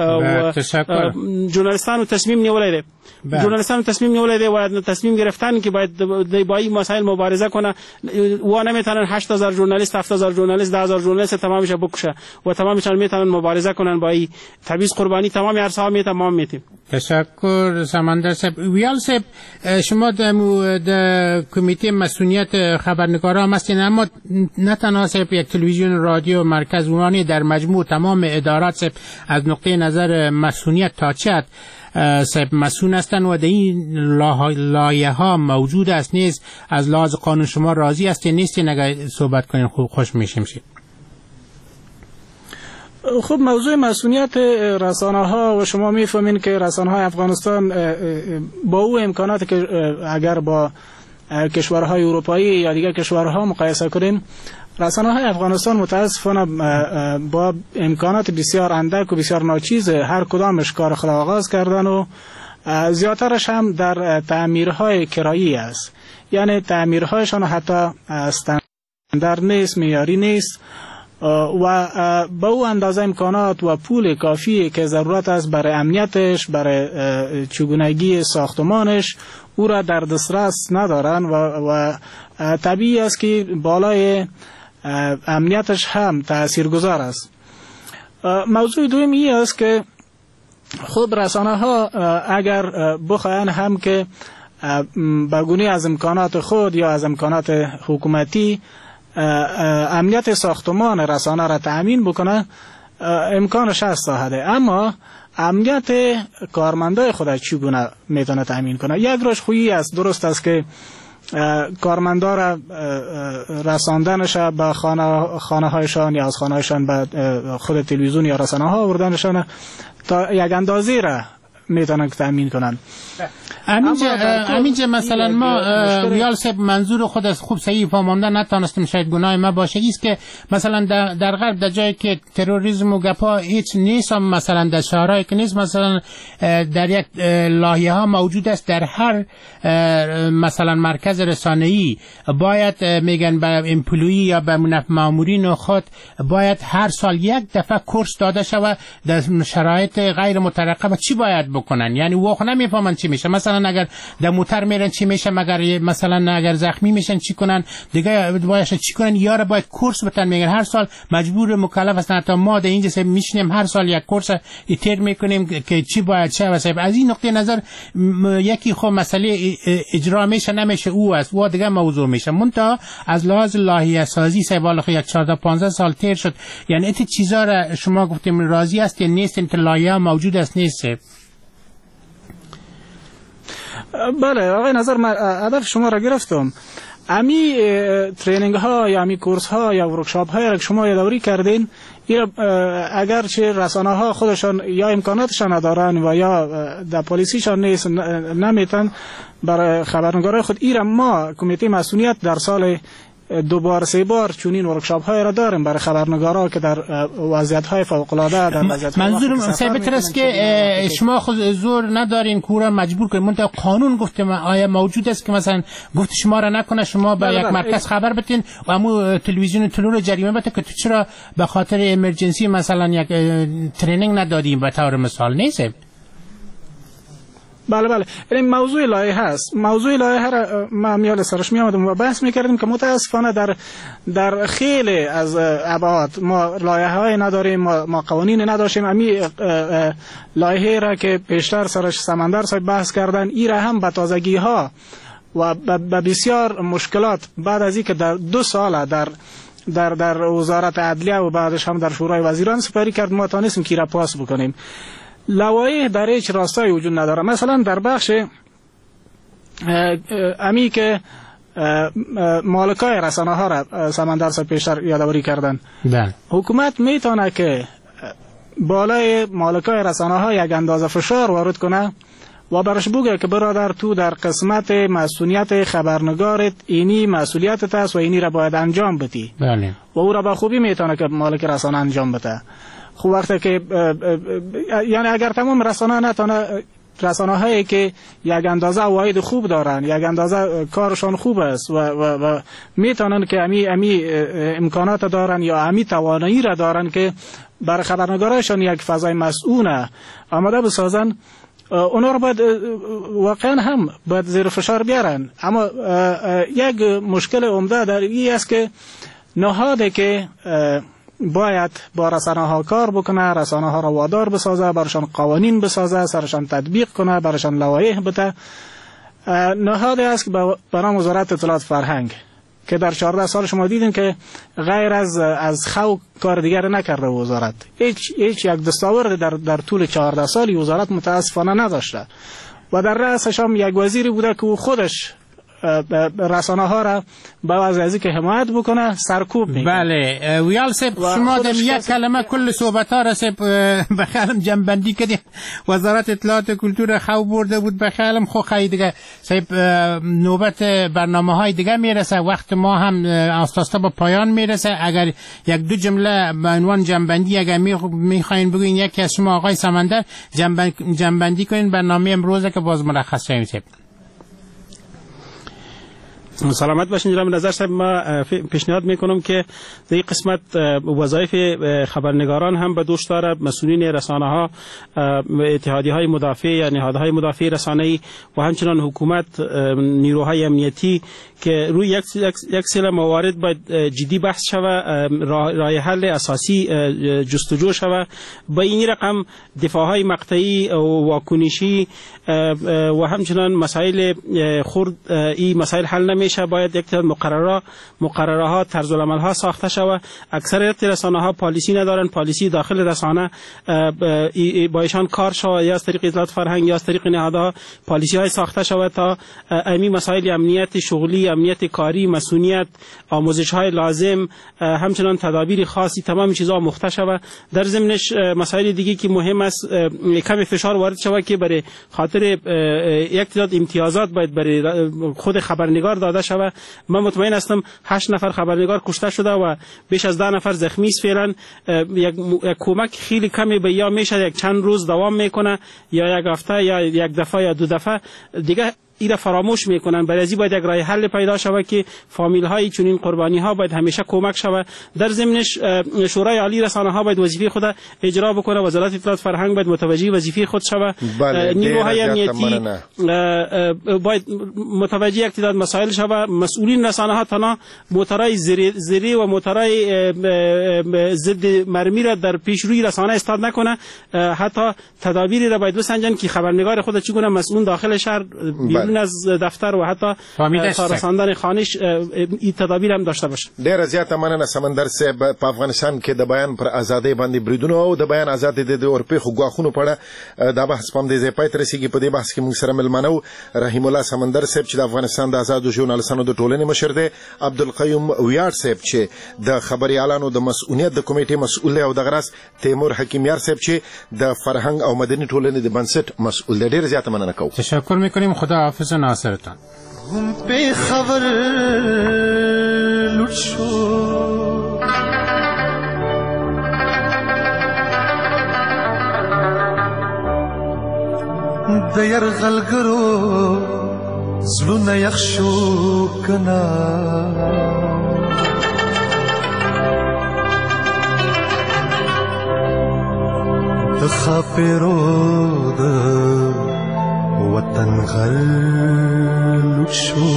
وکړي ژورنالیستانو تصمیم نیولای دی ژورنالیستانو تصمیم نیولای دی و تصمیم گرفتن که باید در بایی مسائل مبارزه کنه و نمیتونن هشت هزار ژورنالیست هفت هزار ژورنالیست ده هزار ژورنالیست تمامش بکشه و تمامش میتونن مبارزه کنن با این تبعیض قربانی تمام عرصه ها میتونن تمام میتیم. تشکر سمندر صاحب. ویال صاحب شما در کمیته مسئولیت خبرنگاران هستین اما نه تنها صاحب یک تلویزیون رادیو مرکز عنوانی در مجموع تمام ادارات صاحب از نقطه نظر مسئولیت تا چت صاحب مسئول هستن و در این لایه ها موجود است نیست از لحاظ قانون شما راضی هستین نیستین اگر صحبت کنین خوش میشیم شید. خب موضوع مسئولیت رسانه ها و شما میفهمین که رسانه های افغانستان با او امکاناتی که اگر با کشورهای اروپایی یا دیگر کشورها مقایسه کنیم رسانه های افغانستان متاسفانه با امکانات بسیار اندک و بسیار ناچیز هر کدامش کار خود آغاز کردن و زیادترش هم در تعمیرهای کرایی است یعنی تعمیرهایشان حتی استاندارد نیست معیاری نیست و با او اندازه امکانات و پول کافی که ضرورت است برای امنیتش برای چگونگی ساختمانش او را در دسترس ندارن و, و طبیعی است که بالای امنیتش هم تاثیرگذار است. موضوع دوم این است که خود رسانه ها اگر بخواهند هم که بگونه از امکانات خود یا از امکانات حکومتی امنیت ساختمان رسانه را تأمین بکنه امکانش هست ساحده اما امنیت کارمندای خود چگونه میتونه تأمین کنه؟ یک روش خویی است درست است که کارمندا را رساندنش به خانه خانه هایشان یا از خانه هایشان به خود تلویزیون یا رسانه ها آوردنشان تا یک اندازه را میتونن تأمین کنن. همینجا مثلا ما ویال صاحب منظور خود از خوب صحیح فهمانده نتانستم شاید گناه ما باشه ایست که مثلا در, در غرب در جایی که تروریسم و گپا هیچ نیست مثلا در شهرهایی که نیست مثلا در یک لایه ها موجود است در هر مثلا مرکز رسانه‌ای باید میگن به امپلوی یا به مامورین خود باید هر سال یک دفعه کورس داده شود در شرایط غیر مترقبه چی باید بکنن یعنی واقعا نمیفهمن چی میشه مثلا اگر در موتر میرن چی میشه مگر مثلا اگر زخمی میشن چی کنن دیگه باید چی کنن یاره باید کورس بتن میگن هر سال مجبور مکلف هستن تا ما در اینجا میشنیم هر سال یک کورس ایتر میکنیم که چی باید چه واسه از این نقطه نظر یکی خو مسئله اجرا میشه نمیشه او است و دیگه موضوع میشه منتها از لحاظ لایحه سازی سه بالا یک چهارده پانزده سال تیر شد یعنی این چیزا را شما گفتیم راضی است یا نیست این لایحه موجود است نیست؟ بله آقای نظر من هدف شما را گرفتم امی ترینینگ ها یا امی کورس ها یا ورکشاپ های را شما یادآوری کردین اگر چه رسانه ها خودشان یا امکاناتشان ندارن و یا در پالیسیشان نیست نمیتن برای خبرنگارای خود ایرا ما کمیته مسئولیت در سال دو بار سه بار چونین ورکشاپ های را داریم برای خبرنگارا که در وضعیت های فوق العاده در وضعیت منظورم ثابت است که شما خود زور ندارین کورا مجبور کنید منتها قانون گفته آیا موجود است که مثلا گفت شما را نکنه شما به یک مرکز خبر بدین و امو تلویزیون تلور جریمه بده که تو چرا به خاطر امرجنسی مثلا یک ترینینگ ندادیم به طور مثال نیست؟ بله بله این موضوع لایحه هست. موضوع لایحه را ما میال سرش می آمدیم و بحث میکردیم که متاسفانه در در خیلی از ابعاد ما لایحه های نداریم، ما, ما قوانین نداشتیم. امی لایحه را که پیشتر سرش سمندر صاحب بحث کردن ای را هم به تازگی ها و به بسیار مشکلات بعد از اینکه در دو سال در در در وزارت عدلیه و بعدش هم در شورای وزیران سپری کرد ما تانستیم کی را پاس بکنیم. لوایح در هیچ راستای وجود نداره. مثلا در بخش امی که مالکای رسانه ها را سمندر صاحب پیشتر یادآوری کردن، بله حکومت میتونه که بالای مالکای رسانه ها یک اندازه فشار وارد کنه و برش بگه که برادر تو در قسمت مسئولیت خبرنگارت اینی مسئولیتت است و اینی را باید انجام بدی، بله و او را به خوبی میتونه که مالک رسانه انجام بده. خب وقتی که یعنی اگر تمام رسانه نتونه رسانه هایی که یک اندازه عواید خوب دارن، یک اندازه کارشان خوب است و, و, و میتونن که امی امی امکانات دارن یا امی توانایی را دارن که برای خبرنگارشان یک فضای مسئول آماده بسازن، اونا رو باید واقعا هم باید زیر فشار بیارن. اما یک مشکل عمده در این است که نهاده که باید با رسانه ها کار بکنه، رسانه ها را وادار بسازه، برشان قوانین بسازه، سرشان تطبیق کنه، برشان لوایح بده، نهاده است که به نام وزارت اطلاعات فرهنگ که در چهارده سال شما دیدین که غیر از از خو کار دیگر نکرده وزارت. هیچ هیچ یک دستاورد در در طول چهارده سال وزارت متاسفانه نداشته و در رأسش هم یک وزیری بوده که او خودش رسانه ها را به وضع ازی که حمایت بکنه سرکوب میکنه. بله ویال سب شما در یک کلمه کل صحبت ها را سب بخیالم جنبندی کردیم. وزارت اطلاعات کلتور خو برده بود بخیالم خو خیلی دیگه سب نوبت برنامه های دیگه میرسه، وقت ما هم آستاستا با پایان میرسه. اگر یک دو جمله به عنوان جنبندی اگر میخواین بگوین یکی از شما آقای سمندر جنبندی کنین برنامه امروز که باز مرخص شویم. سب سلامت باشین جناب نظر صاحب. ما پیشنهاد میکنم که در این قسمت وظایف خبرنگاران هم به دوش داره. مسئولین رسانه ها، اتحادیه های مدافع یا نهادهای مدافع رسانه‌ای و همچنان حکومت، نیروهای امنیتی که روی یک یک سری موارد باید جدی بحث شود، راه حل اساسی جستجو شود. با این رقم دفاعهای مقطعی و واکنشی و همچنان مسائل خرد این مسائل حل نمیشه. باید یک تعداد مقررات مقرره ها طرز العمل ها ساخته شود. اکثریت رسانه ها پالیسی ندارن، پالیسی داخل رسانه با ایشان کار شود، یا از طریق اطلاعات فرهنگ یا از طریق نهادها پالیسی های ساخته شود تا امی مسائل امنیت شغلی، امنیت کاری، مسئولیت، آموزش های لازم، همچنان تدابیر خاصی، تمام چیزها مخته شود. در ضمنش مسائل دیگه که مهم است کم فشار وارد شود که برای خاطر یک تعداد امتیازات باید برای خود خبرنگار داده شود. من مطمئن هستم هشت نفر خبرنگار کشته شده و بیش از ده نفر زخمی است. فعلا یک کمک خیلی کمی به یا میشه یک چند روز دوام میکنه یا یک هفته یا یک دفعه یا دو دفعه دیگه ایرا فراموش میکنن. برای ازی باید یک راه حل پیدا شود که فامیل های چنین قربانی ها باید همیشه کمک شود. در ضمنش شورای عالی رسانه ها باید وظیفه خود اجرا بکنه، وزارت اطلاعات فرهنگ باید متوجه وظیفه خود شود، نیروهای امنیتی باید متوجه یک تعداد مسائل شود. مسئولین رسانه ها تنها موتورای زری و موتورای ضد مرمی را در پیش روی رسانه استاد نکنه، حتی تدابیری را باید بسنجن که خبرنگار خود چگونه مسئول داخل شهر بیرون بیرون از دفتر و حتی تا رساندن خانش این تدابیر هم داشته باشه. ډیره زیاته مننه سمندر صاحب. په افغانستان کې د بیان پر ازادۍ باندې بریدونه او د بیان ازادۍ د اورپیښو ګواښونو په اړه دا بحث په همدې ځای پای ته رسېږي. په دې بحث کې موږ سره مېلمانه و رحیم الله سمندر صاحب چې د افغانستان د آزادو ژورنالستانو د ټولنې مشر دی، عبدالقیوم ویاړ صاحب چې د خبریالانو د مسؤلیت د کمیټې مسؤل دی، او دغه راز تیمور حکیمیار صاحب چې د فرهنګ او مدني ټولنې د بنسټ مسؤل دی. ډېر زیاته مننه کوم. تشکر میکنیم. خدا حافظ و ناصرتان. هم په خبر لوټ شو د یرغلګرو زړونه یخ شو کنه د خاپیرو د وطن غل لوټ شو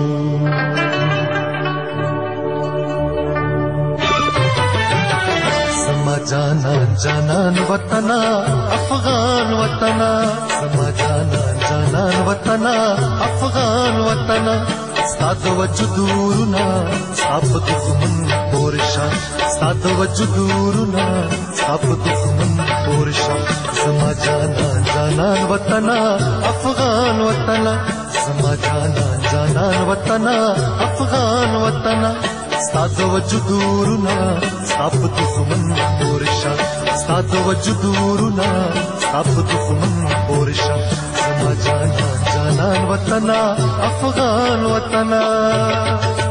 سما جانان جانان وطنا افغان وطنا سما جانان جانان وطنا افغان وطنا ستاد وجودورنا صاحب دښمن پورشا ستاد وجودورنا صاحب دښمن پورشا سما جانان جانان وطنا افغان وطنا سما جانان جانان وطنا افغان وطنا ستاد وجودورنا صاحب دښمن پورشا ستاد وجودورنا صاحب دښمن پورشا سما جانان جانان وطنا افغان وطنا